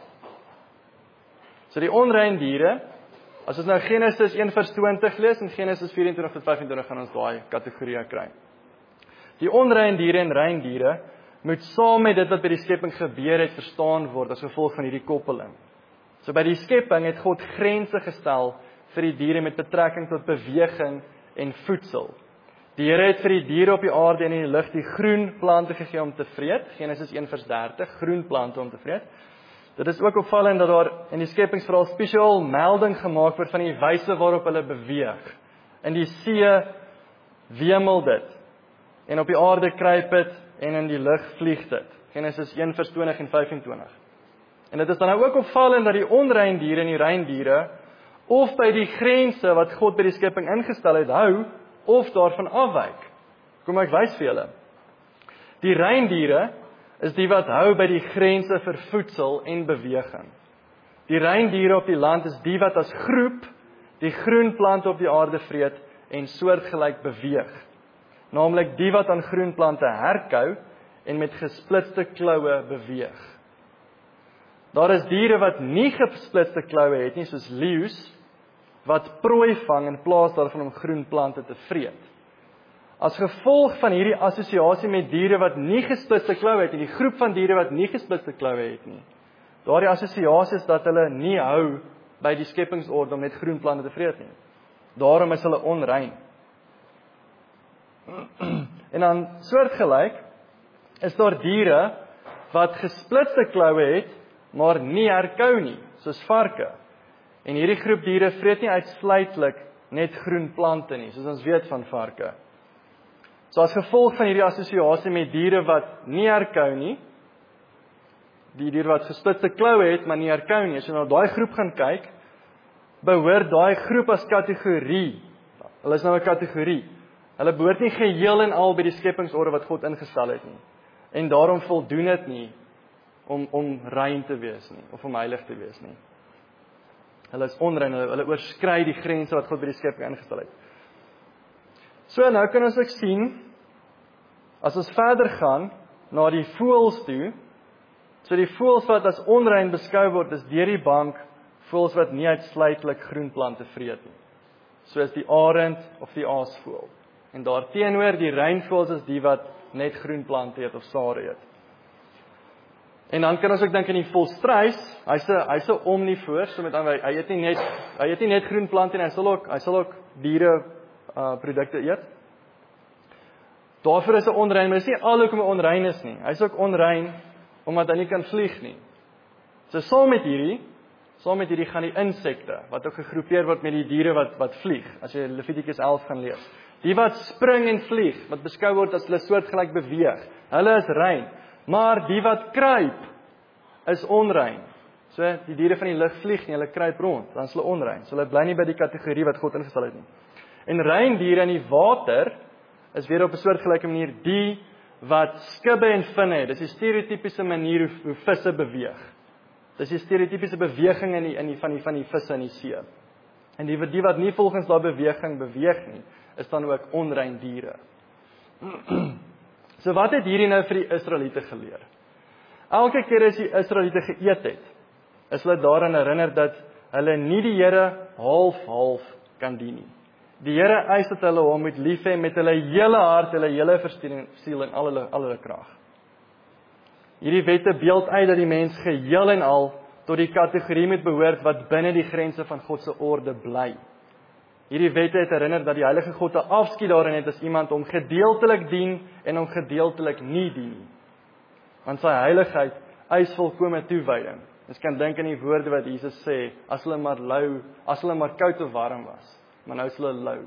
So die onrein diere, as ons nou Genesis 1 vers 20 lees en Genesis 24 tot 25 gaan ons daai kategorieë kry. Die onrein diere en rein diere moet saam met dit wat by die skepping gebeur het verstaan word as gevolg van hierdie koppeling. So by die skepping het God grense gestel vir die diere met betrekking tot beweging en voedsel. Die Here het vir die diere op die aarde en in die lug die groen plante gegee om te vreet, Genesis 1 vers 30, groen plante om te vreet. Dit is ook opvallend dat daar in die skepingsverhaal spesiaal melding gemaak word van die wyse waarop hulle beweeg. In die see wemel dit, en op die aarde kruip dit, en in die lug vlieg dit, Genesis 1 vers 20 en 25. En dit is dan ook opvallend dat die onrein diere en die rein diere of by die grense wat God by die skepping ingestel het hou, of daarvan afwyk. Kom ek wys vir julle. Die rein diere is die wat hou by die grense vir voedsel en beweging. Die rein diere op die land is die wat as groep die groen plante op die aarde vreet en soortgelyk beweeg. Naamlik die wat aan groen plante herkou en met gesplitste kloue beweeg. Daar is diere wat nie gesplitste kloue het nie, soos leeu's, wat prooi vang in plaas daarvan om groen plante te vreet. As gevolg van hierdie assosiasie met diere wat nie gesplitste kloue het nie, die groep van diere wat nie gesplitste kloue het nie, daardie assosiasie is dat hulle nie hou by die skepingsorde om net groen plante te vreet nie. Daarom is hulle onrein. En dan soortgelyk is daar diere wat gesplitste kloue het, maar nie herkou nie, soos varke. En hierdie groep diere vreet nie uitsluitlik net groen plante nie, soos ons weet van varke. So as gevolg van hierdie assosiasie met diere wat nie herkou nie, die diere wat gesplitste kloue het, maar nie herkou nie, as jy na daai groep gaan kyk, behoort daai groep as kategorie, hulle is nou 'n kategorie, hulle behoort nie geheel en al by die skepingsorde wat God ingestel het nie, en daarom voldoen dit nie om rein te wees nie, of om heilig te wees nie. Hulle is onrein, hulle oorskry die grense wat God by die skepping ingestel het. So nou kan ons ook sien, as ons verder gaan na die voëls toe, so die voëls wat as onrein beskou word, is deur die bank voëls wat nie uitsluitlik groenplante vreet nie, soos die arend of die aasvoël. En daarteenoor die reinvoëls is die wat net groenplante eet of sare eet. En dan kan ons ook dink aan die volstruis, hy's 'n omnivoor, so met ander hy eet nie net groenplante nie, hy sal ook diere produkte eet. Daarvoor is hy onrein, maar dis nie al hoekom hy onrein is nie. Hy's ook onrein omdat hy nie kan vlieg nie. So saam met hierdie gaan die insekte, wat ook gegroepeer word met die diere wat vlieg, as jy Levitikus 11 gaan lees. Die wat spring en vlieg, wat beskou word as hulle soortgelyk beweeg, hulle is rein. Maar die wat kruip, is onrein. So die diere van die lug vlieg nie, hulle kruip rond, dan is hulle onrein. So hulle bly nie by die kategorie wat God ingestel het nie. En rein diere in die water, is weer op 'n soortgelyke manier die wat skubbe en vinne het. Dis die stereotypiese manier hoe visse beweeg. Dis die stereotypiese beweging van die visse in die see. En die wat nie volgens daardie beweging beweeg nie, is dan ook onrein diere. So wat het hierdie nou vir die Israeliete geleer? Elke keer as die Israeliete geëet het, is hulle daaraan herinner dat hulle nie die Here half kan dien nie. Die Here eis dat hulle hom moet lief hê met hulle hele hart, hulle hele siel en al hulle krag. Hierdie wette beeld uit dat die mens geheel en al tot die kategorie moet behoort wat binne die grense van God se orde bly. Hierdie wette het herinner dat die heilige God 'n afskeid daarin het as iemand hom gedeeltelik dien en hom gedeeltelik nie dien nie. Want sy heiligheid eis volkome toewyding. Ons kan dink aan die woorde wat Jesus sê, as hulle maar koud of warm was, maar nou is hulle lou.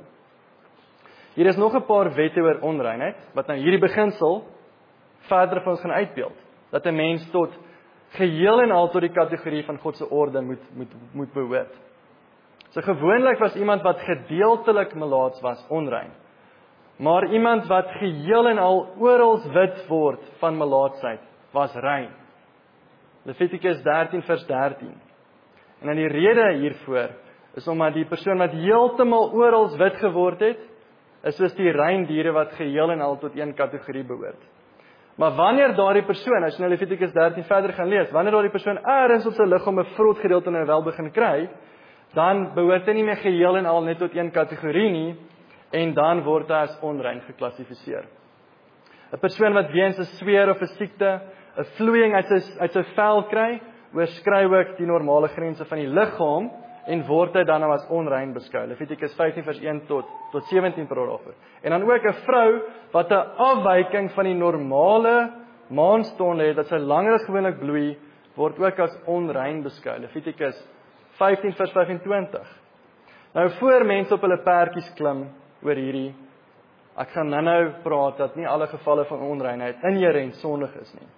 Hier is nog 'n paar wette oor onreinheid, wat nou hierdie beginsel verder vir ons gaan uitbeeld, dat 'n mens tot geheel en al tot die kategorie van God se orde moet behoort. So gewoonlik was iemand wat gedeeltelik melaats was onrein, maar iemand wat geheel en al oral wit word van melaatsheid was rein. Levitikus 13 vers 13. En dan die rede hiervoor is omdat die persoon wat heeltemal oral wit geword het, is soos die rein diere wat geheel en al tot een kategorie behoort. Maar wanneer daardie persoon, as jy nou Levitikus 13 verder gaan lees, wanneer daardie persoon ergens op sy liggaam 'n vrot gedeelte nou wel begin kry, dan behoort hy nie meer geheel en al net tot een kategorie nie, en dan word hy as onrein geklassifiseer. 'n Persoon wat weens 'n sweer of 'n siekte 'n vloeiing uit sy vel kry, oorskry ook die normale grense van die liggaam en word hy dan nou as onrein beskou. Levitikus 15 vers 1 tot 17 praat daaroor. En dan ook 'n vrou wat 'n afwyking van die normale maanstonde het, dat sy langer as gewoonlik bloei, word ook as onrein beskou. Levitikus 15 vers 25. Nou voor mense op hulle perdjies klim oor hierdie, ek gaan nou praat dat nie alle gevalle van onreinheid inherent sondig is nie.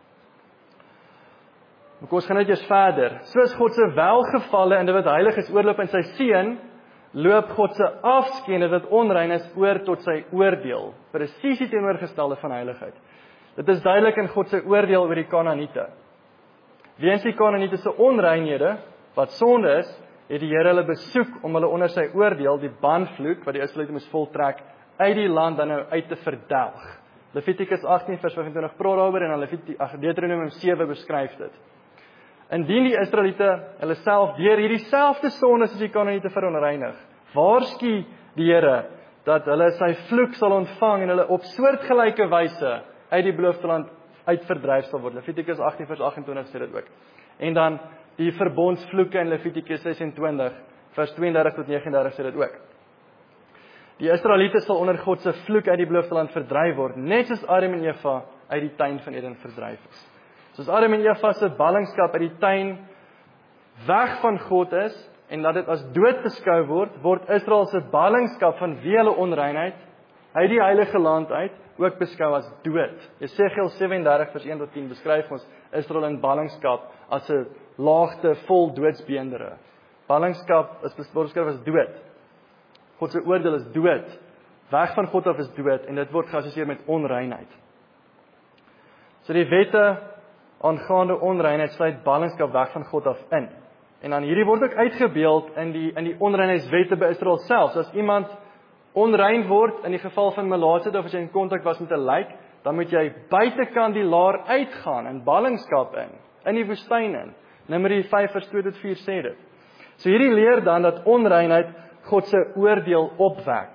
Maar ons gaan net eers verder. Soos God se welgevalle in dit wat heilig is oorloop in sy seun, loop God se afskeid in dit wat onrein is oor tot sy oordeel. Presies die teenoorgestelde van heiligheid. Dit is duidelik in God se oordeel oor die Kanaaniete. Weens die Kanaaniete se onreinhede, wat sonde is, het die Here hulle besoek om hulle onder sy oordeel, die banvloek wat die Israeliete moes voltrek, uit die land dan nou uit te verdelg. Levitikus 18 vers 25 praat daaroor en dan Deuteronomium 7 beskryf dit. Indien die Israeliete hulle self deur hierdie selfde sonde soos die Kanaaniete veronreinig, waarsku die Here dat hulle sy vloek sal ontvang en hulle op soortgelyke wyse uit die beloofde land uitverdryf sal word. Levitikus 18 vers 28 sê dit ook. En dan die verbondsvloeke in Levitikus 26 vers 32 tot 39 sê dit ook. Die Israeliete sal onder God se vloek uit die beloofde land verdryf word, net soos Adam en Eva uit die tuin van Eden verdryf is. Soos Adam en Eva se ballingskap uit die tuin weg van God is en dat dit as dood beskou word, word Israel se ballingskap vanweë hulle onreinheid uit die heilige land uit ook beskou as dood. Jesegiel 37 vers 1 tot 10 beskryf ons Israel in ballingskap as 'n laagte vol doodsbeendere. Ballingskap is beskryf as dood. God se oordeel is dood. Weg van God af is dood en dit word geassosieer met onreinheid. So die wette aangaande onreinheid sluit ballingskap weg van God af in. En dan hierdie word ook uitgebeeld in die onreinheidswette by Israel self. So as iemand onrein word, in die geval van melaatsheid of as jy in kontak was met 'n lijk, dan moet jy buitekant die laar uitgaan, in ballingskap in die woestyn in. Numeri 5 vers 2 tot 4 sê dit. So hierdie leer dan dat onreinheid God se oordeel opwek,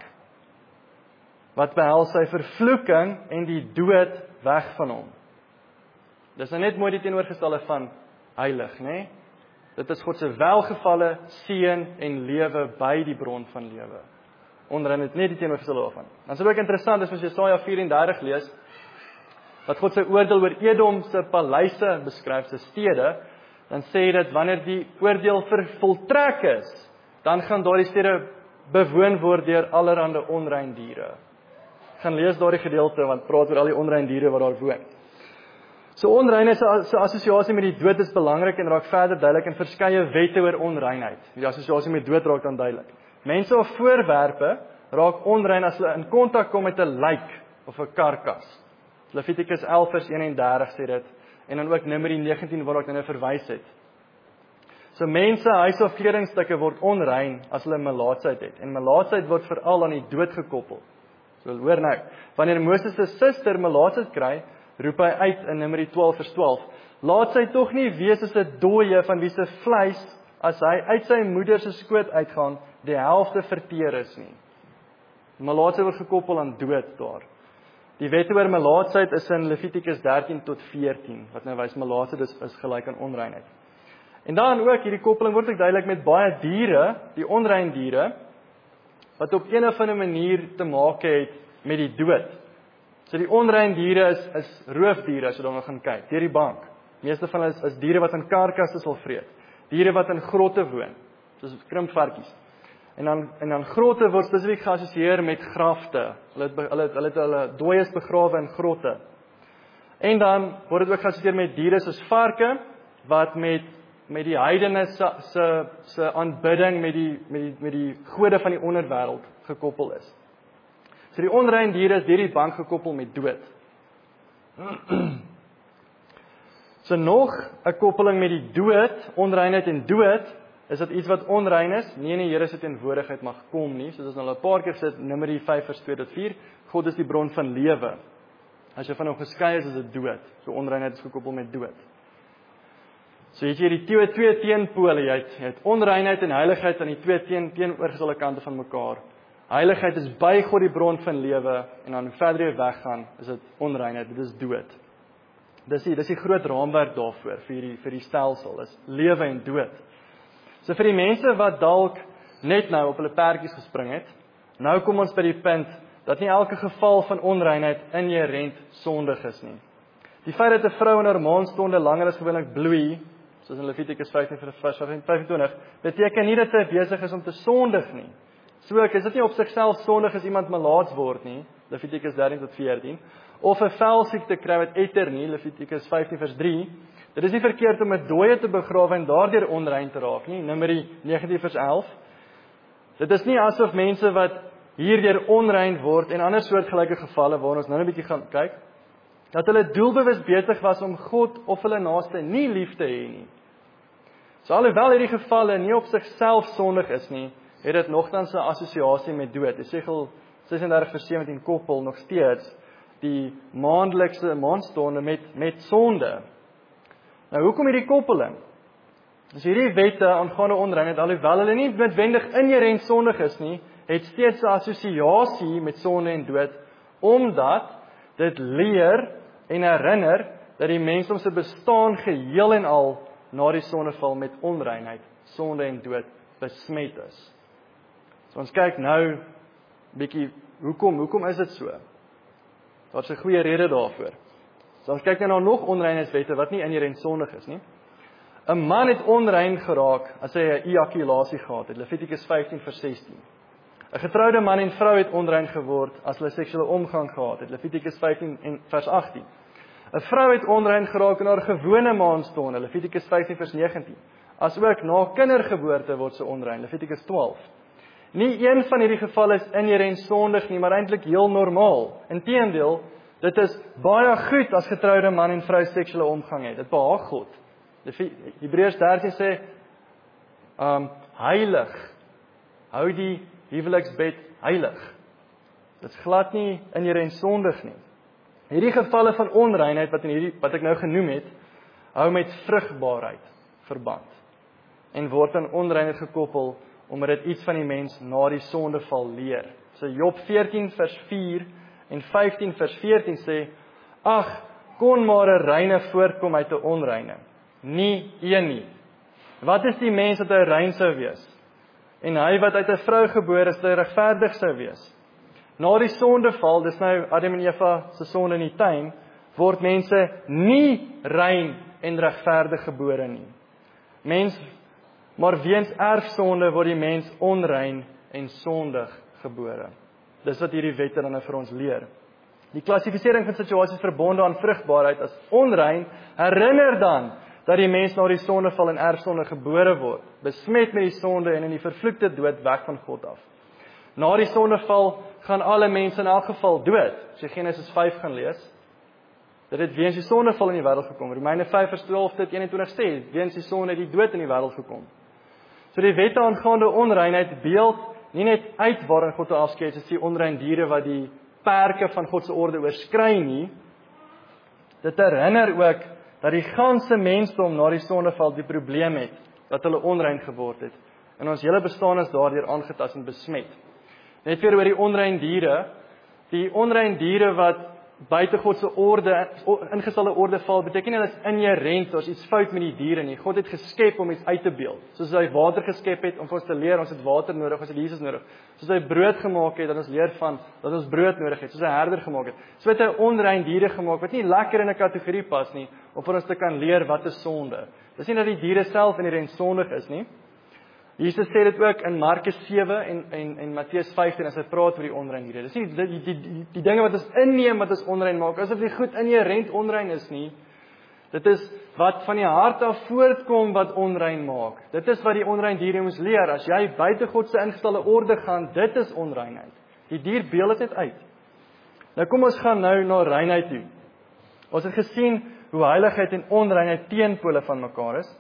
wat behels sy vervloeking en die dood weg van hom. Dis nou net mooi die teenoorgestelde van heilig, né? Dit is God se welgevalle, seën en lewe by die bron van lewe. Onreinheid net die teenoorgestelde daarvan. Dan is dit ook interessant as ons Jesaja 34 lees, wat God sy oordeel oor Edom se paleise beskryf, se stede, dan sê dit wanneer die oordeel voltrek is, dan gaan daardie stede bewoon word deur allerhande onrein diere. Gaan lees daardie gedeelte want praat oor al die onrein diere wat daar woon. So onreinheid se assosiasie met die dood is belangrik en raak verder duidelik in verskeie wette oor onreinheid. Die assosiasie met dood raak dan duidelik. Mense of voorwerpe raak onrein as hulle in kontak kom met 'n lijk of 'n karkas. Levitikus 11 vers 31 sê dit, en dan ook Numeri 19 waar ek nou verwys het. So mense, huis of kledingstukke word onrein as hulle melaatsheid het, en melaatsheid word veral aan die dood gekoppel. So hoor nou, wanneer Moses se suster melaatsheid kry, roep hy uit in Numeri 12 vers 12, laat sy tog nie wees as 'n dooie van wie se vleis, as hy uit sy moeder se skoot uitgaan, die helfte verteer is nie. Melaatsheid word gekoppel aan dood daar. Die wette oor melaatsheid is in Levitikus 13 tot 14, wat nou wys melaatsheid is gelyk aan onreinheid. En dan ook, hierdie koppeling word ook duidelik met baie diere, die onrein diere, wat op een of ander manier te maak het met die dood. So die onrein diere is roofdiere, as jy daarna gaan kyk, deur die bank. Meeste van hulle is diere wat in karkasse sal vreet. Diere wat in grotte woon, soos krimpvarkies. En dan grotte word spesifiek geassosieer met grafte. Hulle het hulle dooies begrawe in grotte. En dan word dit ook geassosieer met diere soos varke, wat met die heidene se aanbidding met die gode van die onderwêreld gekoppel is. So die onrein diere is deur die bank gekoppel met dood. So nog 'n koppeling met die dood, onreinheid en dood, is dat iets wat onrein is, nie in die Here se teenwoordigheid mag kom nie, soos ons nou 'n paar keer gesê, Numeri 5 vers 2 tot 4, God is die bron van lewe. As jy van hom geskei is dit dood. So onreinheid is gekoppel met dood. So het jy die twee teenpole, jy het onreinheid en heiligheid aan die twee teenoorgestelde kante van mekaar. Heiligheid is by God die bron van lewe, en dan verder jy weggaan, is dit onreinheid, dit is dood. Dis die groot raamwerk daarvoor, vir die stelsel, is lewe en dood. So vir die mense wat dalk net nou op hulle perdjies gespring het, nou kom ons by die punt, dat nie elke geval van onreinheid inherent sondig is nie. Die feit dat 'n vrou in haar maandstonde langer as gewoonlik bloei, soos in Levitikus 15 vers 25, beteken nie dat sy besig is om te sondig nie. So is dit nie op sigself sondig as iemand melaats word nie, Levitikus 13 tot 14, of 'n velsiekte kry wat etter nie, Levitikus 15 vers 3, dit is nie verkeerd om 'n dooie te begrawe en daardeur onrein te raak nie, Numeri 19 vers 11, dit is nie asof mense wat hierdeur onrein word, en ander soortgelyke gevalle, waar ons nou 'n bietjie gaan kyk, dat hulle doelbewus besig was om God of hulle naaste nie lief te hê nie. So alhoewel hierdie gevalle nie op sigself sondig is nie, het dit nogtans 'n assosiasie met dood. Esegiel 36 vers 17 koppel nog steeds die maandelikse maanstonde met sonde. Nou hoekom hierdie koppeling? As hierdie wette aangaande onreinheid, alhoewel hulle nie noodwendig inherent sondig is nie, het steeds 'n assosiasie met sonde en dood, omdat dit leer en herinner dat die mensdom se bestaan geheel en al na die sondeval met onreinheid, sonde en dood besmet is. So ons kyk nou bietjie, hoekom is dit so? Daar's 'n goeie rede daarvoor. So ons kyk nou na nog onreinheidswette wat nie inherent sondig is nie. 'n Man het onrein geraak as hy 'n ejakulasie gehad het, Levitikus 15 vers 16. 'n Getroude man en vrou het onrein geword as hulle seksuele omgang gehad het, Levitikus 15 en vers 18. 'n Vrou het onrein geraak in haar gewone maanstonde, Levitikus 15 vers 19. Asook na kindergeboorte word sy onrein, Levitikus 12. Nie een van hierdie gevalle is inherent sondig nie, maar eintlik heel normaal. Inteendeel, Dit is baie goed as getroude man en vrou seksuele omgang het. Dit behaag God. Hebreërs 13 sê, heilig. Hou die huweliksbed heilig. Dit is glad nie inherent sondig nie. Hierdie gevalle van onreinheid wat ek nou genoem het, hou met vrugbaarheid verband en word aan onreinheid gekoppel omdat dit iets van die mens na die sondeval leer. So Job 14 vers 4 en 15 vers 14 sê, ag, kon maar 'n reine voortkom uit 'n onreine. Nie een nie. Wat is die mens dat hy rein sou wees? En hy wat uit 'n vrou gebore is, dat hy regverdig sou wees. Na die sondeval, dis nou Adam en Eva se sonde in die tuin, word mense nie rein en regverdig gebore nie. Maar weens erfsonde word die mens onrein en sondig gebore. Dis wat hierdie wette dan vir ons leer. Die klassifisering van situasies verbonde aan vrugbaarheid as onrein herinner dan dat die mens na die sondeval en erfsonde gebore word, besmet met die sonde en in die vervloekte dood weg van God af. Na die sondeval gaan alle mense in elk geval dood. As jy Genesis 5 gaan lees, dit het weens die sondeval in die wêreld gekom. Romeine 5 vers 12 tot 21 sê, weens die sonde het die dood in die wêreld gekom. So die wette aangaande onreinheid beeld nie net uit waarin God te afskei is die onrein diere wat die perke van God se orde oorskry nie. Dit herinner ook dat die ganse mensdom na die sondeval die probleem het dat hulle onrein geword het en ons hele bestaan is daardeur aangetast en besmet. Net weer oor die onrein diere wat buite God se orde, ingestelde orde val, beteken nie dat is inherent, daar's iets fout met die diere nie. God het geskep om iets uit te beeld. Soos hy water geskep het om vir ons te leer, ons het water nodig, ons het Jesus nodig. Soos hy brood gemaak het, dat ons leer van, dat ons brood nodig het, soos hy herder gemaak het. So het hy onrein diere gemaak, wat nie lekker in 'n kategorie pas nie, om vir ons te kan leer wat is sonde. Dis nie dat die diere self inherent sondig is nie. Jesus sê dit ook in Markus 7 en Matteus 15 as hy praat oor die onrein diere. Dis nie die dinge wat ons inneem wat ons onrein maak, asof die goed inherent onrein is nie. Dit is wat van die hart af voortkom wat onrein maak. Dit is wat die onrein diere ons leer. As jy buite God se ingestelde orde gaan, dit is onreinheid. Die dier beeld dit net uit. Nou kom ons gaan nou na reinheid toe. Ons het gesien hoe heiligheid en onreinheid teenpole van mekaar is.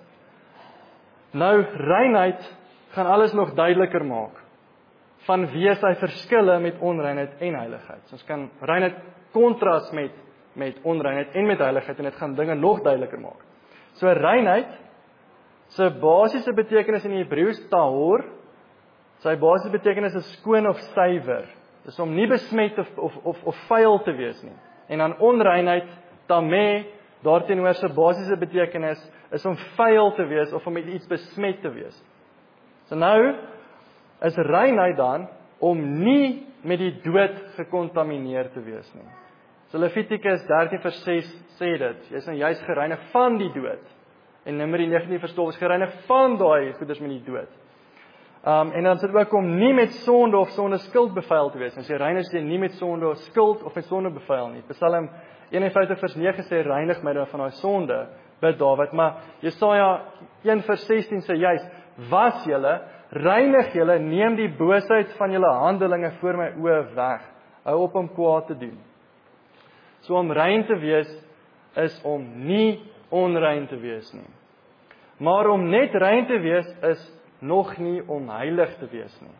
Nou reinheid gaan alles nog duideliker maak. Vanweë sy verskille met onreinheid en heiligheid. So ons kan reinheid kontras met onreinheid en met heiligheid en dit gaan dinge nog duideliker maak. So reinheid se basiese betekenis in die Hebreëus tahor, sy basiese betekenis is skoon of suiwer. Dis om nie besmet of vuil te wees nie. En dan onreinheid tameh daarteenoor sy basiese betekenis is om vuil te wees of om met iets besmet te wees. So nou is reinheid dan om nie met die dood gekontamineer te wees nie. So Levitikus 13 vers 6 sê dit, jy is nou juist gereinig van die dood. En Numeri 19 vers 12 is gereinig van daai goeders met die dood. En dan sit ook om nie met sonde of sonde skuld bevuil te wees. As jy rein is, jy nie met sonde of skuld of met sonde bevuil nie. Psalm 51 vers 9 sê reinig my dan van daai sonde, bid Dawid, maar Jesaja 1 vers 16 sê juist, was julle, reinig julle, neem die boosheid van julle handelinge voor my oë weg. Hou op om kwaad te doen. So om rein te wees is om nie onrein te wees nie. Maar om net rein te wees is nog nie om heilig te wees nie.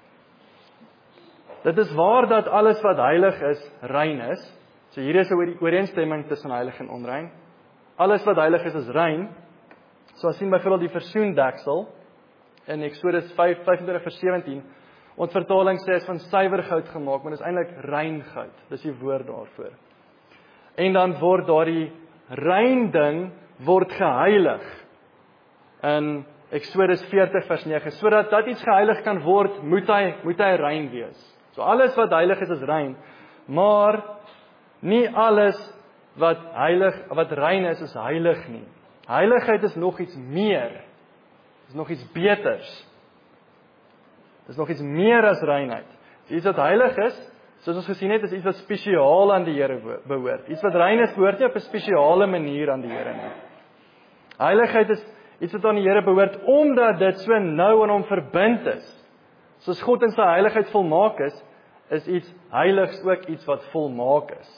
Dit is waar dat alles wat heilig is, rein is. So hier is 'n ooreenstemming tussen heilig en onrein. Alles wat heilig is rein. So as sien byvoorbeeld die versoendeksel in Eksodus 25 vers 17. Ons vertaling sê is van suiwer goud gemaak, maar dit is eintlik rein goud. Dis die woord daarvoor. En dan word daardie rein ding word geheilig. In Eksodus 40 vers 9, sodat dat iets geheilig kan word, moet hy rein wees. So alles wat heilig is rein, maar nie alles wat rein is heilig nie. Heiligheid is nog iets meer. Is nog iets beters. Dis nog iets meer as reinheid. Iets wat heilig is, soos ons gesien het, is iets wat spesiaal aan die Here behoort. Iets wat rein is, behoort nie op 'n spesiale manier aan die Here nie. Heiligheid is iets wat aan die Here behoort, omdat dit so nou aan hom verbind is. Soos God in sy heiligheid volmaak is iets heiligs ook iets wat volmaak is.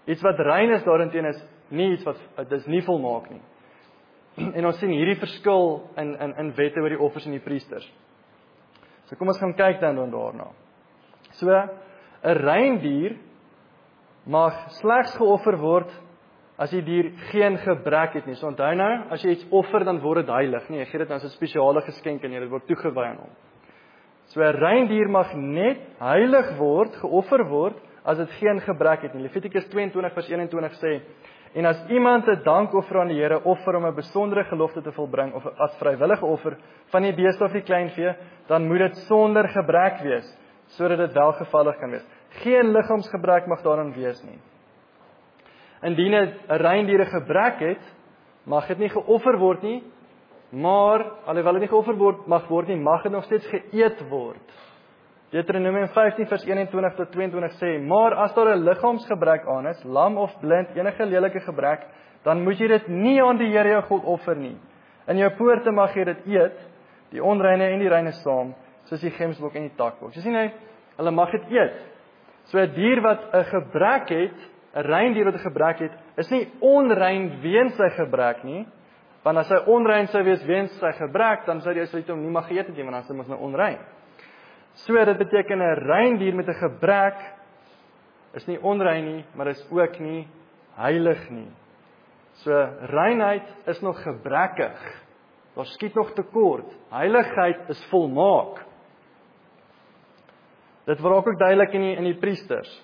Iets wat rein is daarenteen is nie iets wat, dit is nie volmaak nie. En ons sien hierdie verskil in wette oor die offers en die priesters. So kom ons gaan kyk dan daarna. So, 'n rein dier mag slegs geoffer word as die dier geen gebrek het nie. So onthou nou, as jy iets offer, dan word dit heilig. Nee, jy gee dit nou as 'n spesiale geskenk en dit word toegewy aan hom. So 'n rein dier mag net heilig word, geoffer word, as dit geen gebrek het nie. Levitikus 22 vers 21 sê, en as iemand 'n dankoffer aan die Here offer om 'n besondere gelofte te volbring, of as vrywillige offer van die beeste of die kleinvee, dan moet dit sonder gebrek wees, sodat dit welgevallig kan wees. Geen liggaamsgebrek mag daarin wees nie. Indien 'n rein dier 'n gebrek het, mag dit nie geoffer word nie, maar alhoewel dit nie geoffer mag word nie, mag dit nog steeds geëet word. Deuteronomium 15 vers 21 tot 22 sê, maar as daar 'n liggaamsgebrek aan is, lam of blind, enige lelike gebrek, dan moet jy dit nie aan die Here jou God offer nie. In jou poorte mag jy dit eet, die onreine en die reine saam, soos die gemsbok en die takbok. Jy sien hulle mag dit eet. So 'n dier wat 'n gebrek het, 'n rein dier wat 'n gebrek het, is nie onrein weens sy gebrek nie, want as hy onrein sou wees weens sy gebrek, dan sou die Israeliete hom nie mag geëet het nie, want dan sou mos nou onrein. So dit beteken 'n rein dier met 'n gebrek is nie onrein nie, maar is ook nie heilig nie. So reinheid is nog gebrekkig. Daar skiet nog tekort. Heiligheid is volmaak. Dit word ook duidelik in die priesters.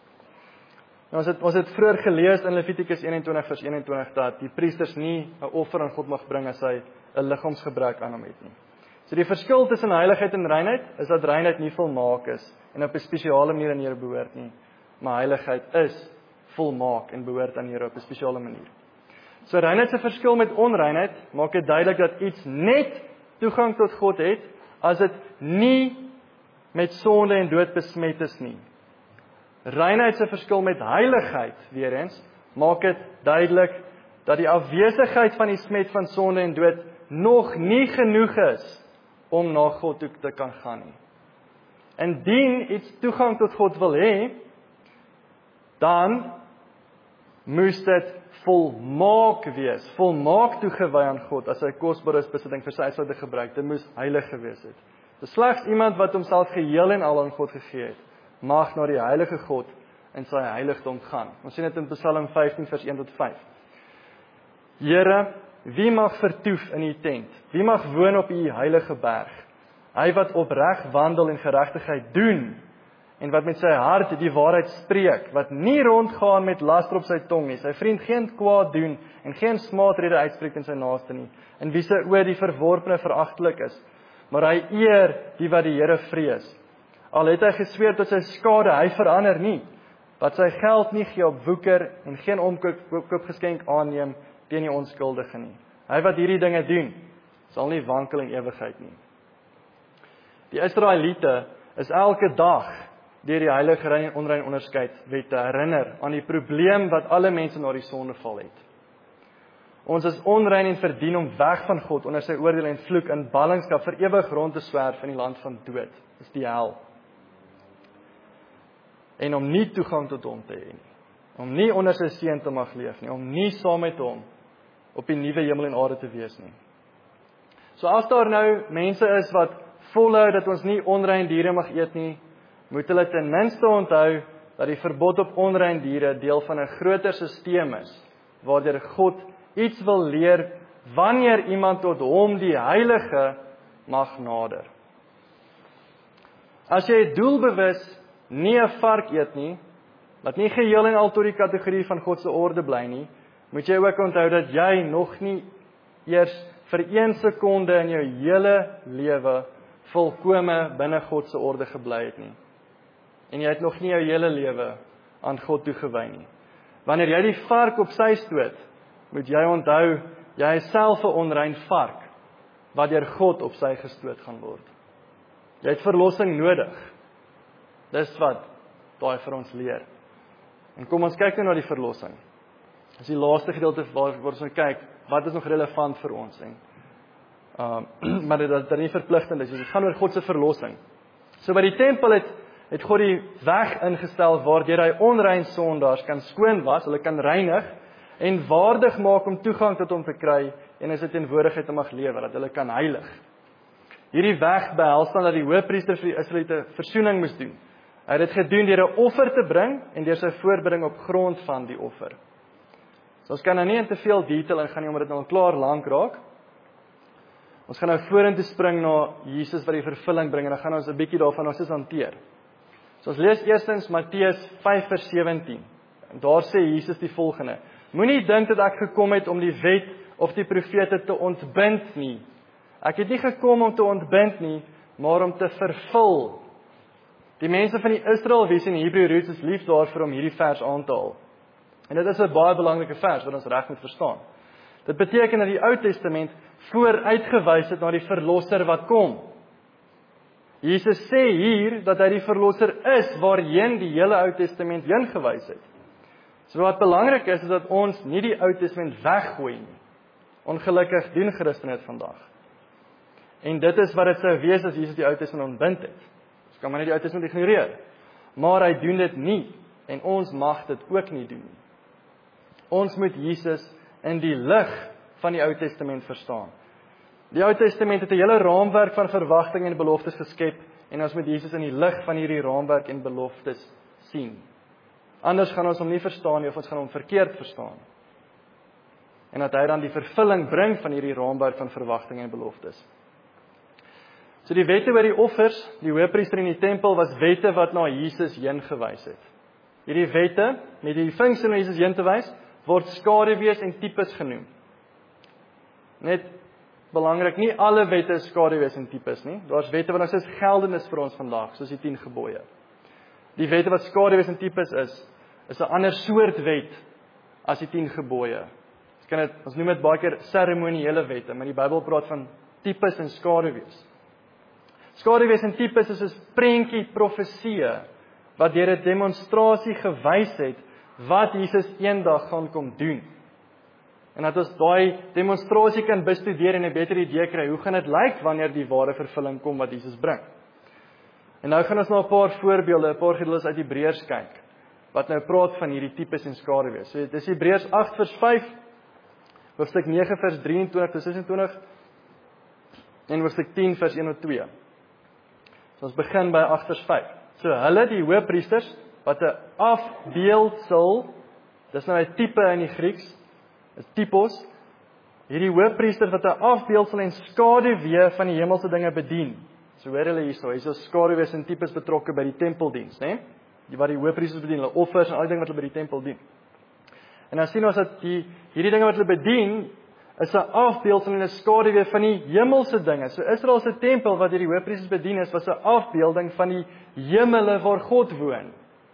Nou, ons het vroeër gelees in Levitikus 21 vers 21 dat die priesters nie 'n offer aan God mag bring as hy 'n liggaamsgebrek aan hom het nie. So die verskil tussen heiligheid en reinheid is dat reinheid nie volmaak is en op 'n spesiale manier aan Here behoort nie, maar heiligheid is volmaak en behoort aan Here op 'n spesiale manier. So reinheid se verskil met onreinheid maak dit duidelik dat iets net toegang tot God het as dit nie met sonde en dood besmet is nie. Reinheid se verskil met heiligheid, weer eens, maak dit duidelik dat die afwesigheid van die smet van sonde en dood nog nie genoeg is om na God toe te kan gaan nie. Indien iets toegang tot God wil hê, dan moes dit volmaak wees, volmaak toegewy aan God as sy kosbare besitting vir sy huishouding gebruik. Dit moes heilig gewees het. Dis slegs iemand wat homself geheel en al aan God gegee het, mag na die heilige God in sy heiligdom gaan. Ons sien dit in Psalm 15 vers 1 tot 5. Here, wie mag vertoef in u tent? Wie mag woon op u heilige berg? Hy wat opreg wandel en geregtigheid doen, en wat met sy hart die waarheid spreek, wat nie rondgaan met laster op sy tong nie, sy vriend geen kwaad doen, en geen smaatrede uitspreek in sy naaste nie, en wie sy oor die verworpene veragtelik is, maar hy eer die wat die Here vrees. Al het hy gesweer tot sy skade, hy verander nie, wat sy geld nie gee op woeker, en geen omkoopgeskenk aanneem teen die onskuldige nie. Hy wat hierdie dinge doen, sal nie wankel in ewigheid nie. Die Israeliete is elke dag deur die heilige rein en onrein onderskeid wet te herinner aan die probleem wat alle mense na die sondeval het. Ons is onrein en verdien om weg van God onder sy oordeel en vloek in ballingskap vir ewig rond te swerf in die land van dood. Dis die hel. En om nie toegang tot hom te hê nie. Om nie onder sy seën te mag leef nie, om nie saam met hom op die nuwe hemel en aarde te wees nie. So as daar nou mense is wat volhou dat ons nie onrein diere mag eet nie, moet hulle ten minste onthou dat die verbod op onrein diere deel van 'n groter stelsel is, waardeur God iets wil leer wanneer iemand tot hom die heilige mag nader. As jy doelbewus nie 'n vark eet nie, wat nie geheel en al tot die kategorie van God se orde bly nie, moet jy ook onthou dat jy nog nie eers vir 1 sekonde in jou hele lewe volkome binne God se orde gebly het nie. En jy het nog nie jou hele lewe aan God toegewy nie. Wanneer jy die vark op sy stoot, moet jy onthou, jy is self 'n onrein vark, wat deur God op sy gestoot gaan word. Jy het verlossing nodig. Dis wat daai vir ons leer. En kom ons kyk nou na die verlossing. Dis die laaste gedeelte waar ons kyk, wat is nog relevant vir ons en maar dit is nie verpligtend is, dit gaan oor God se verlossing. So by die tempel het het God die weg ingestel waardeur hy onrein sondaars kan skoon was, hulle kan reinig en waardig maak om toegang tot hom te kry en in sy teenwoordigheid te mag lewe, dat hulle kan heilig. Hierdie weg behels dan dat die hoëpriester vir die Israeliete versoening moes doen. Hy het dit gedoen deur 'n offer te bring en deur sy voorbidding op grond van die offer. So ons kan nou nie in te veel detail ingaan nie, omdat dit nou klaar lank raak. Ons gaan nou vorentoe spring na Jesus wat die vervulling bring en dan gaan ons 'n bietjie daarvan ons hanteer. So ons lees eerstens Matteus 5 vers 17. En daar sê Jesus die volgende: Moenie dink dat ek gekom het om die wet of die profete te ontbind nie. Ek het nie gekom om te ontbind nie, maar om te vervul. Die mense van die Israel wie in Hebreë roots is lief daarvoor om hierdie vers aan te haal. En dit is 'n baie belangrike vers wat ons reg moet verstaan. Dit beteken dat die Ou Testament vooruitgewys het na die verlosser wat kom. Jesus sê hier dat hy die verlosser is waarheen die hele Ou Testament heen gewys het. So wat belangrik is dat ons nie die Ou Testament weggooi nie. Ongelukkig doen Christene dit vandag. En dit is wat dit sou wees as Jesus die Ou Testament ontbind het. Ons kan maar net die Ou Testament ignoreer. Maar hy doen dit nie en ons mag dit ook nie doen nie. Ons moet Jesus in die lig van die Ou Testament verstaan. Die Ou Testament het 'n hele raamwerk van verwagting en beloftes geskep en ons moet Jesus in die lig van hierdie raamwerk en beloftes sien. Anders gaan ons hom nie verstaan nie of ons gaan hom verkeerd verstaan. En dat hy dan die vervulling bring van hierdie raamwerk van verwagting en beloftes. So die wette oor die offers, die hoëpriester in die tempel was wette wat na Jesus heen gewys het. Hierdie wette met die funksie na Jesus heen te wys, word skaduwees en tipes genoem. Net belangrik, nie alle wette is skaduwees en tipes nie. Daar's wette wat nog steeds geldend is vir ons vandag, soos die 10 gebooie. Die wette wat skaduwees en tipes is 'n ander soort wet as die 10 gebooie. Ons noem dit baie keer seremoniële wette, maar die Bybel praat van tipes en skaduwees. Skaduwees en tipes is 'n prentjie profeseë wat deur 'n demonstrasie gewys het wat Jesus eendag gaan kom doen. En dat ons daai demonstrasie kan bestudeer en 'n beter idee kry, hoe gaan dit lyk wanneer die ware vervulling kom wat Jesus bring. En nou gaan ons na 'n paar voorbeelde, 'n paar gedeeltes uit Hebreërs kyk, wat nou praat van hierdie tipes en skaduwees. So dit is Hebreërs 8 vers 5, hoofstuk 9 vers 23 tot 26, en hoofstuk 10 vers 1 tot 2. So ons begin by 8 vers 5. So hulle, die hoëpriesters, wat 'n afbeeldsel, dis nou 'n tipe in die Grieks, is typos, hierdie hoëpriesters wat 'n afbeeldsel en skaduwee van die hemelse dinge bedien. So hoor hulle hierso, hierso skaduwees en tipes betrokke by die tempeldiens, né? Wat die hoëpriesters bedien, hulle offers en al die dinge wat hulle by die tempel dien. En dan sien ons dat hierdie dinge wat hulle bedien, is 'n afbeeldsel en 'n skaduwee van die hemelse dinge. So Israel se tempel wat hierdie hoëpriesters bedien is, was 'n afbeelding van die hemele waar God woon.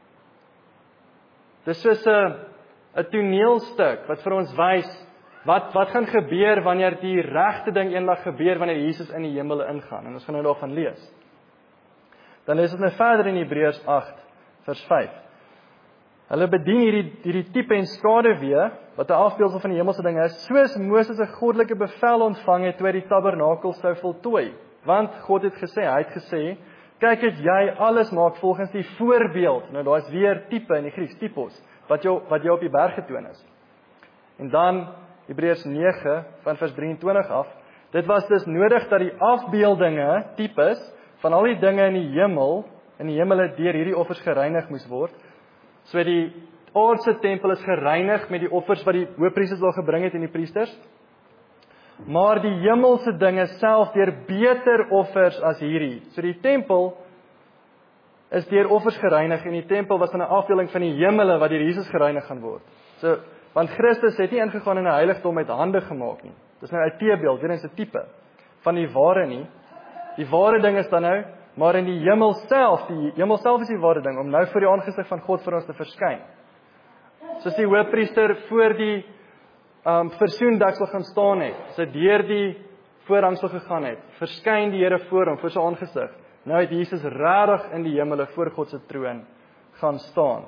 Dis soos 'n toneelstuk wat vir ons wys wat gaan gebeur wanneer die regte ding eendag gebeur wanneer Jesus in die hemele ingaan. En ons gaan nou daarvan lees. Dan lees ons nou verder in Hebreërs 8 vers 5. Hulle bedien hierdie tipe en skaduwee wat 'n afbeeldsel van die hemelse dinge is, soos Moses 'n goddelike bevel ontvang het toe hy die tabernakel sou voltooi. Want God het gesê, hy het gesê, kyk het jy alles maak volgens die voorbeeld. Nou daar's weer tipe in die Grieks, typos, wat jou op die berg getoon is. En dan Hebreërs 9 van vers 23 af. Dit was dus nodig dat die afbeeldinge, tipes van al die dinge in die hemel deur hierdie offers gereinig moes word. So die aardse tempel is gereinig met die offers wat die hoëpriesters al gebring het en die priesters. Maar die hemelse dinge self deur beter offers as hierdie. So die tempel is deur offers gereinig en die tempel was 'n afbeelding van die hemele wat deur Jesus gereinig gaan word. So want Christus het nie ingegaan in 'n heiligdom met hande gemaak nie. Dis nou 'n teebeeld, weer eens 'n tipe van die ware nie. Die ware ding is dan nou, maar in die hemel self is die ware ding om nou voor die aangesig van God vir ons te verskyn. Soos die hoëpriester voor die versoendeksel gaan staan het, sy deur die voorhangsel gegaan het, verskyn die Here voor hom, voor sy aangesig. Nou het Jesus regtig in die hemele voor God se troon gaan staan.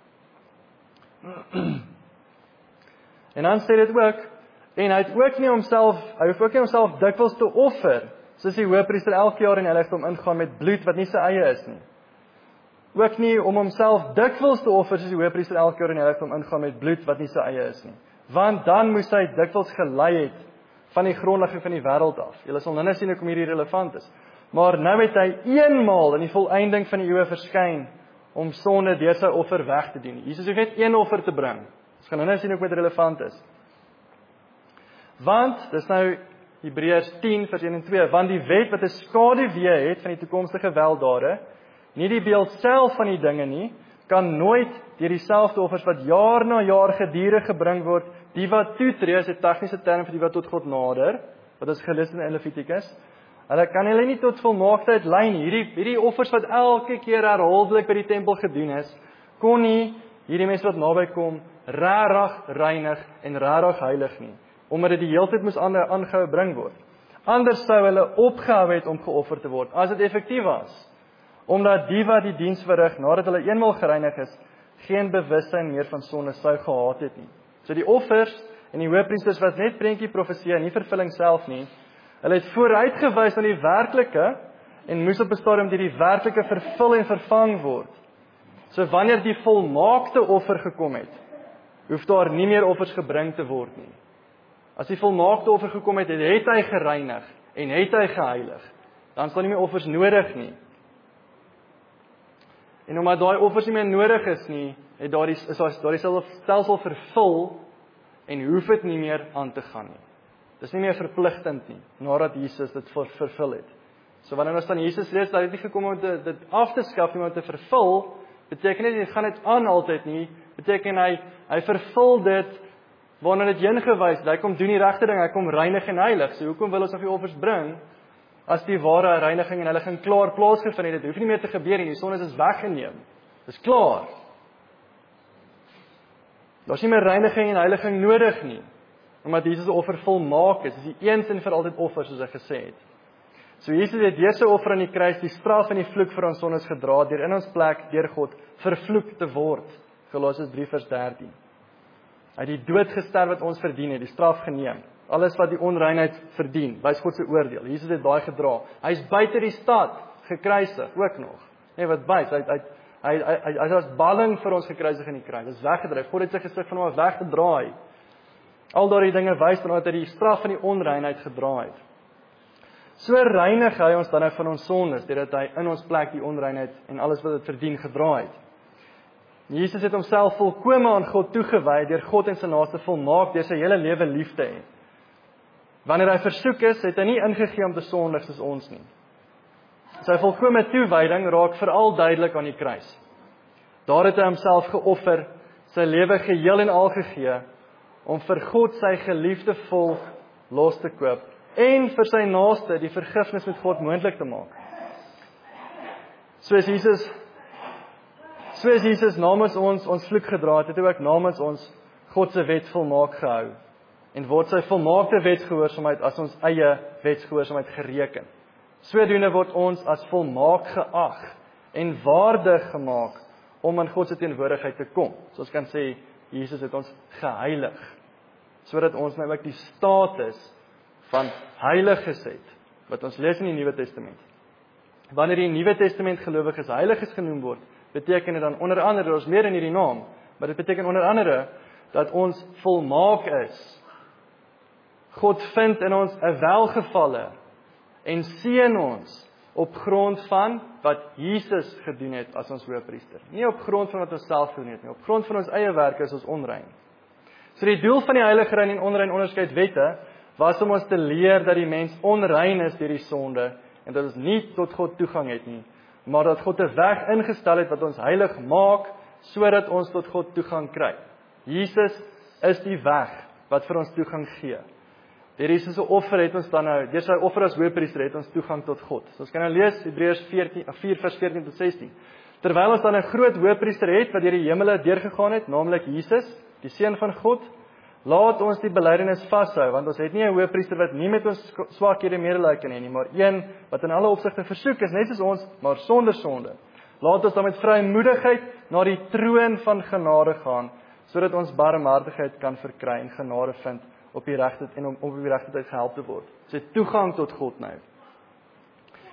En dan sê dit ook, en hy hoef ook nie homself dikwels te offer, soos die hoëpriester elke jaar in die heiligdom ingaan met bloed wat nie sy eie is nie. ook nie om homself dikwels te offer soos die hoëpriester elke keer in die heiligdom ingaan met bloed wat nie sy eie is nie. Want dan moes hy dikwels gelei het van die grondlegging van die wêreld af. Julle sal nou sien hoekom hierdie relevant is. Maar nou het hy eenmaal in die volëinding van die eeue verskyn om sonde deur sy offer weg te doen. Jesus hoef net een offer te bring. Ons gaan nou sien hoekom dit relevant is. Want, dis nou Hebreërs 10 vers 1 en 2, want die wet wat 'n skaduwee het van die toekomstige weldade, nie die beeld self van die dinge nie, kan nooit deur dieselfde offers wat jaar na jaar gedurig gebring word, die wat toetree, is 'n tegniese term vir die wat tot God nader, wat ons gelees in Levitikus. Hulle kan hulle nie tot volmaaktheid lei nie. Hierdie offers wat elke keer herhaaldelik by die tempel gedoen is, kon nie hierdie mense wat naby kom regtig reinig en regtig heilig nie, omdat dit die hele tyd moes aangehou bring word. Anders sou hulle opgehou het om geoffer te word, as dit effektief was. Omdat die wat die diens verrig, nadat hulle eenmaal gereinig is, geen bewussyn meer van sonde sou gehad het nie. So die offers en die hoëpriesters was net prentjie profesie en nie vervulling self nie. Hulle het vooruitgewys na die werklike en moes op 'n stadium deur die werklike vervul en vervang word. So wanneer die volmaakte offer gekom het, hoef daar nie meer offers gebring te word nie. As die volmaakte offer gekom het, het hy gereinig en het hy geheilig. Dan staan nie meer offers nodig nie. En omdat daai offers nie meer nodig is nie, het daardie stelsel vervul en hoef dit nie meer aan te gaan nie. Dis nie meer verpligtend nie, nadat Jesus dit vervul het. So wanneer ons dan Jesus lees, dat hy nie gekom om dit af te skaf nie, maar te vervul, beteken nie, dit gaan net aan altyd nie, beteken hy vervul dit, waarna dit heen gewys het, hy kom doen die regte ding, hy kom reinig en heilig, so hoekom wil ons nog die offers bring, as die ware reiniging en heiliging klaar plaasgevind het, dit hoef nie meer te gebeur nie, die sondes is weggeneem, dis klaar. Daar's nie meer reiniging en heiliging nodig nie, omdat Jesus se offer volmaak is, dis die eens en vir altyd offer, soos hy gesê het. So Jesus het deur sy offer aan die kruis die straf en die vloek vir ons sondes gedra, deur in ons plek, deur God, vervloek te word. Galasiërs 3 vers 13. Hy het die dood gesterf wat ons verdien het, die straf geneem. Alles wat die onreinheid verdien, wys God se oordeel. Jesus het daai gedra. Hy's buite die stad gekruisig ook nog. Nee, wat wys, hy was balling vir ons gekruisig in die kruis. Dit is weggedryf. God het sy gesig van hom af weggedraai. Al daardie dinge wys dan dat hy die straf van die onreinheid gedra het. So reinig hy ons dan nou van ons sondes, deurdat hy in ons plek die onreinheid en alles wat dit verdien gedra het. Jesus het homself volkome aan God toegewy, deur God en sy naaste volmaak, deur sy hele lewe lief te hê. Wanneer hy versoek is, het hy nie ingegee om te sondig soos ons nie. Sy volkome toewyding raak veral duidelik aan die kruis. Daar het hy homself geoffer, sy lewe geheel en al gegee, om vir God sy geliefde volk los te koop, en vir sy naaste die vergifnis met God moontlik te maak. Soos Jesus namens ons vloek gedra het, het hy ook namens ons God se wet volmaak gehou, en word sy volmaakte wetsgehoorsaamheid as ons eie wetsgehoorsaamheid gereken. Sodoende word ons as volmaak geag en waardig gemaak om in God se teenwoordigheid te kom. So ons kan sê, Jesus het ons geheilig, sodat ons nou ook die status van heilig geset, wat ons lees in die Nuwe Testament. Wanneer die Nuwe Testament gelowiges heiliges genoem word, beteken dit dan onder andere, daar is meer in hierdie naam, maar dit beteken onder andere, dat ons volmaak is. God vind in ons 'n welgevalle, en seën ons op grond van wat Jesus gedoen het as ons hoëpriester. Nie op grond van wat ons self gedoen het nie, op grond van ons eie werke is ons onrein. So die doel van die heilige rein en onrein onderskeid wette, was om ons te leer dat die mens onrein is deur die sonde, en dat ons nie tot God toegang het nie, maar dat God 'n weg ingestel het wat ons heilig maak, sodat ons tot God toegang kry. Jesus is die weg wat vir ons toegang gee. Deur Jesus se offer het ons dan nou, deur sy offer as hoëpriester het ons toegang tot God. So ons kan nou lees Hebreërs 4 vers 14 tot 16. Terwyl ons dan 'n groot hoëpriester het wat deur die hemele deurgegaan het, naamlik Jesus, die seun van God, laat ons die belydenis vashou, want ons het nie 'n hoëpriester wat nie met ons swakhede medelee kan hê nie, maar een wat in alle opsigte versoek is, net soos ons, maar sonder sonde. Laat ons dan met vrymoedigheid na die troon van genade gaan, sodat ons barmhartigheid kan verkry en genade vind op die regte en om op die regte tyd gehelp te word. So toegang tot God nou.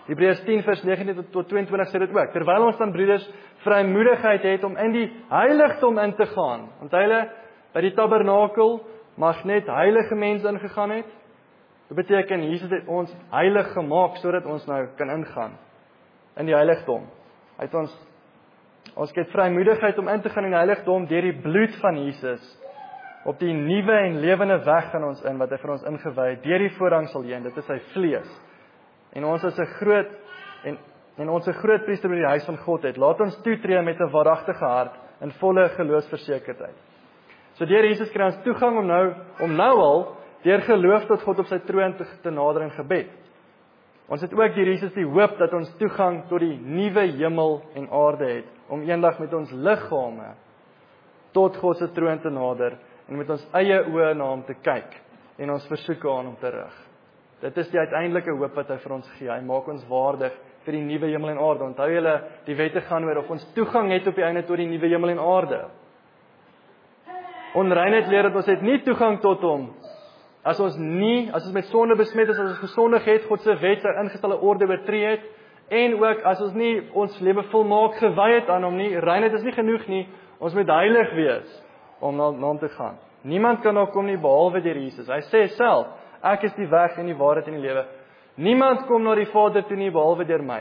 Hebreërs 10 vers 19 tot 22 sê dit ook. Terwyl ons dan broeders vrymoedigheid het om in die heiligdom in te gaan. Onthou julle, by die tabernakel mag net heilige mense ingegaan het. Dit beteken Jesus het ons heilig gemaak sodat ons nou kan ingaan in die heiligdom. Hy het ons het vrymoedigheid om in te gaan in die heiligdom deur die bloed van Jesus. Op die nuwe en lewende weg gaan ons in wat hy vir ons ingewy het deur die voorhangsel heen. Dit is sy vlees. En ons is 'n groot en ons 'n groot priester by die huis van God het. Laat ons toetree met 'n waaragtige hart in volle geloofsversekerdheid. So deur Jesus kry ons toegang om nou al deur geloof tot God op sy troon te nader in gebed. Ons het ook deur Jesus die hoop dat ons toegang tot die nuwe hemel en aarde het om eendag met ons liggame tot God se troon te nader en met ons eie oë na hom te kyk en ons versoeke aan hom te rig. Dit is die uiteindelike hoop wat hy vir ons gee. Hy maak ons waardig vir die nuwe hemel en aarde. Onthou julle, die wette gaan oor of ons toegang het op die einde tot die nuwe hemel en aarde. Onreinheid leer dat ons het nie toegang tot hom as ons met sonde besmet is, as ons gesondig het, God se wet, sy ingestelde orde oortree het, en ook as ons nie ons lewe volmaak gewy het aan hom nie. Reinheid is nie genoeg nie, ons moet heilig wees om na hom te gaan. Niemand kan kom nie behalwe deur Jesus. Hy sê self, ek is die weg en die waarheid en die lewe. Niemand kom na die Vader toe nie behalwe deur my.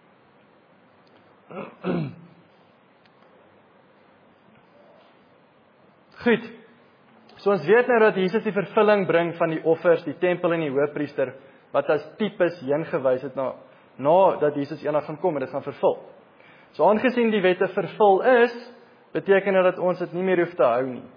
Goed. So ons weet nou dat Jesus die vervulling bring van die offers, die tempel en die hoofpriester, wat as tipes heen gewys het na dat Jesus eendag gaan kom en dit gaan vervul. So aangesien die wette vervul is, beteken dit dat ons dit nie meer hoef te hou nie.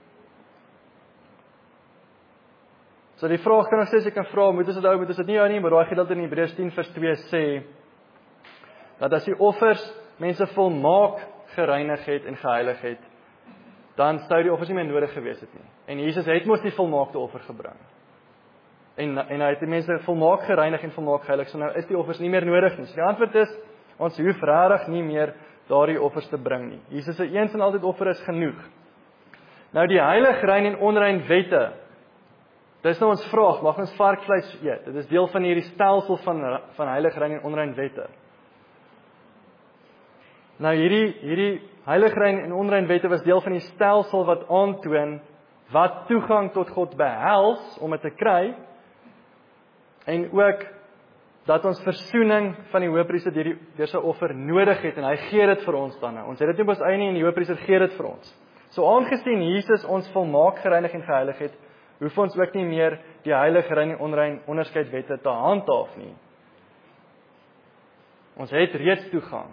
So die vraag kan nog steeds, jy kan vra, moet ons dit hou, moet ons dit nie hou nie, maar daai gedeelte in Hebreërs 10 vers 2 sê, dat as die offers mense volmaak gereinig het en geheilig het, dan sou die offers nie meer nodig gewees het nie. En Jesus het mos die volmaakte offer gebring. En hy het die mense volmaak gereinig en volmaak geheilig, so nou is die offers nie meer nodig nie. So die antwoord is, ons hoef regtig nie meer daardie offers te bring nie. Jesus se eens en altyd offer is genoeg. Nou die heilig, rein en onrein wette, dis nou ons vraag, mag ons varkvleis eet? Dit is deel van hierdie stelsel van heilig, rein en onrein wette. Nou hierdie heilig, rein en onrein wette was deel van die stelsel wat aantoon wat toegang tot God behels om dit te kry, en ook dat ons versoening van die hoëpriester deur sy offer nodig het, en hy gee dit vir ons dan nou. Ons het dit nie op ons eie nie, en die hoëpriester gee dit vir ons. So aangesien Jesus ons volmaak gereinig en geheilig het, hoef ons ook nie meer die heilig, rein en onrein onderskeid wette te handhaaf nie. Ons het reeds toegang.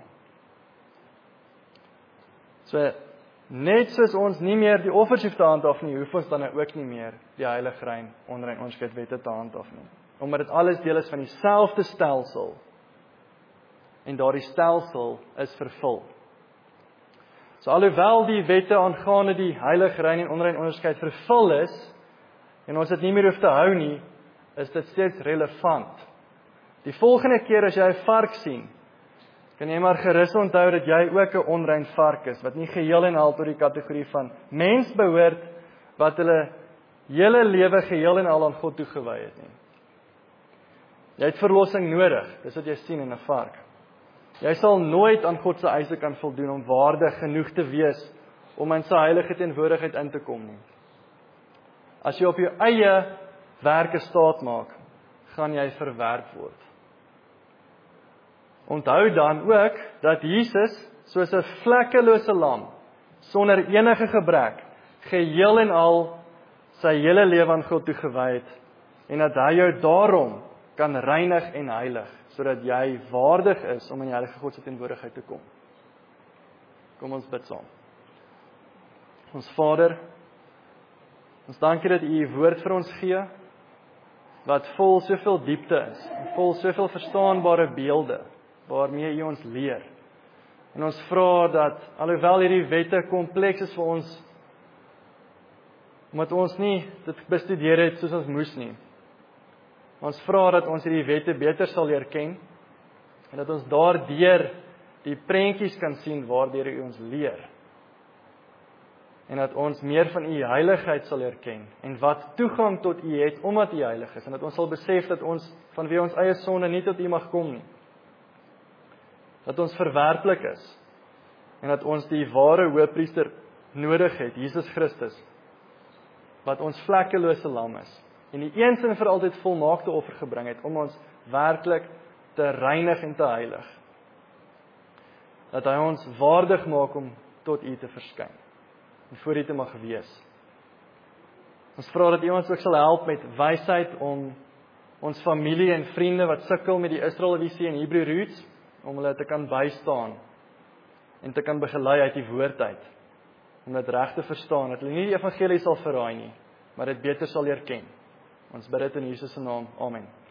So, net soos ons nie meer die offers hoef te handhaaf nie, hoef ons dan ook nie meer die heilig, rein, onrein onderskeid wette te handhaaf nie. Omdat dit alles deel is van dieselfde stelsel. En daardie stelsel is vervul. So alhoewel die wette aangaande die heilig, rein en onrein onderskeid vervul is, en ons dit nie meer hoef te hou nie, is dit steeds relevant. Die volgende keer as jy 'n vark sien, kan jy maar gerus onthou dat jy ook 'n onrein vark is, wat nie geheel en al tot die kategorie van mens behoort, wat hulle hele lewe geheel en al aan God toegewy het nie. Jy het verlossing nodig, dis wat jy sien in 'n vark. Jy sal nooit aan God se eise kan voldoen om waardig genoeg te wees om in sy heilige teenwoordigheid in te kom nie. As jy op jou eie werke staat maak, gaan jy verwerp word. Onthou dan ook dat Jesus, soos 'n vlekkelose lam, sonder enige gebrek, geheel en al sy hele lewe aan God toegewy het, en dat hy jou daarom kan reinig en heilig, sodat jy waardig is om in die heilige God se teenwoordigheid te kom. Kom ons bid saam. Ons Vader, ons dankie dat U woord vir ons gee, wat vol soveel diepte is, vol soveel verstaanbare beelde, waarmee U ons leer. En ons vra dat, alhoewel hierdie wette kompleks is vir ons, omdat ons nie dit bestudeer het soos ons moes nie, ons vra dat ons hierdie wette beter sal leer ken, en dat ons daardeur die prentjies kan sien waardeur U ons leer. En dat ons meer van U heiligheid sal erken, en wat toegang tot U het, omdat U heilig is, en dat ons sal besef dat ons, vanweë ons eie sonde, nie tot U mag kom nie. dat ons verwerplik is, en dat ons die ware hoëpriester nodig het, Jesus Christus, wat ons vlekkelose lam is, en die eens en vir altyd volmaakte offer gebring het, om ons werklik te reinig en te heilig. Dat hy ons waardig maak om tot U te verskyn, en voor U te mag wees. Ons vra dat U ons ook sal help met wysheid om ons familie en vriende wat sukkel met die Israeliese en Hebreë roots, om hulle te kan bystaan, en te kan begelei uit die woord uit, om dit reg te verstaan, dat hulle nie die evangelie sal verraai nie, maar dit beter sal leer ken. Ons bid dit in Jesus se naam. Amen.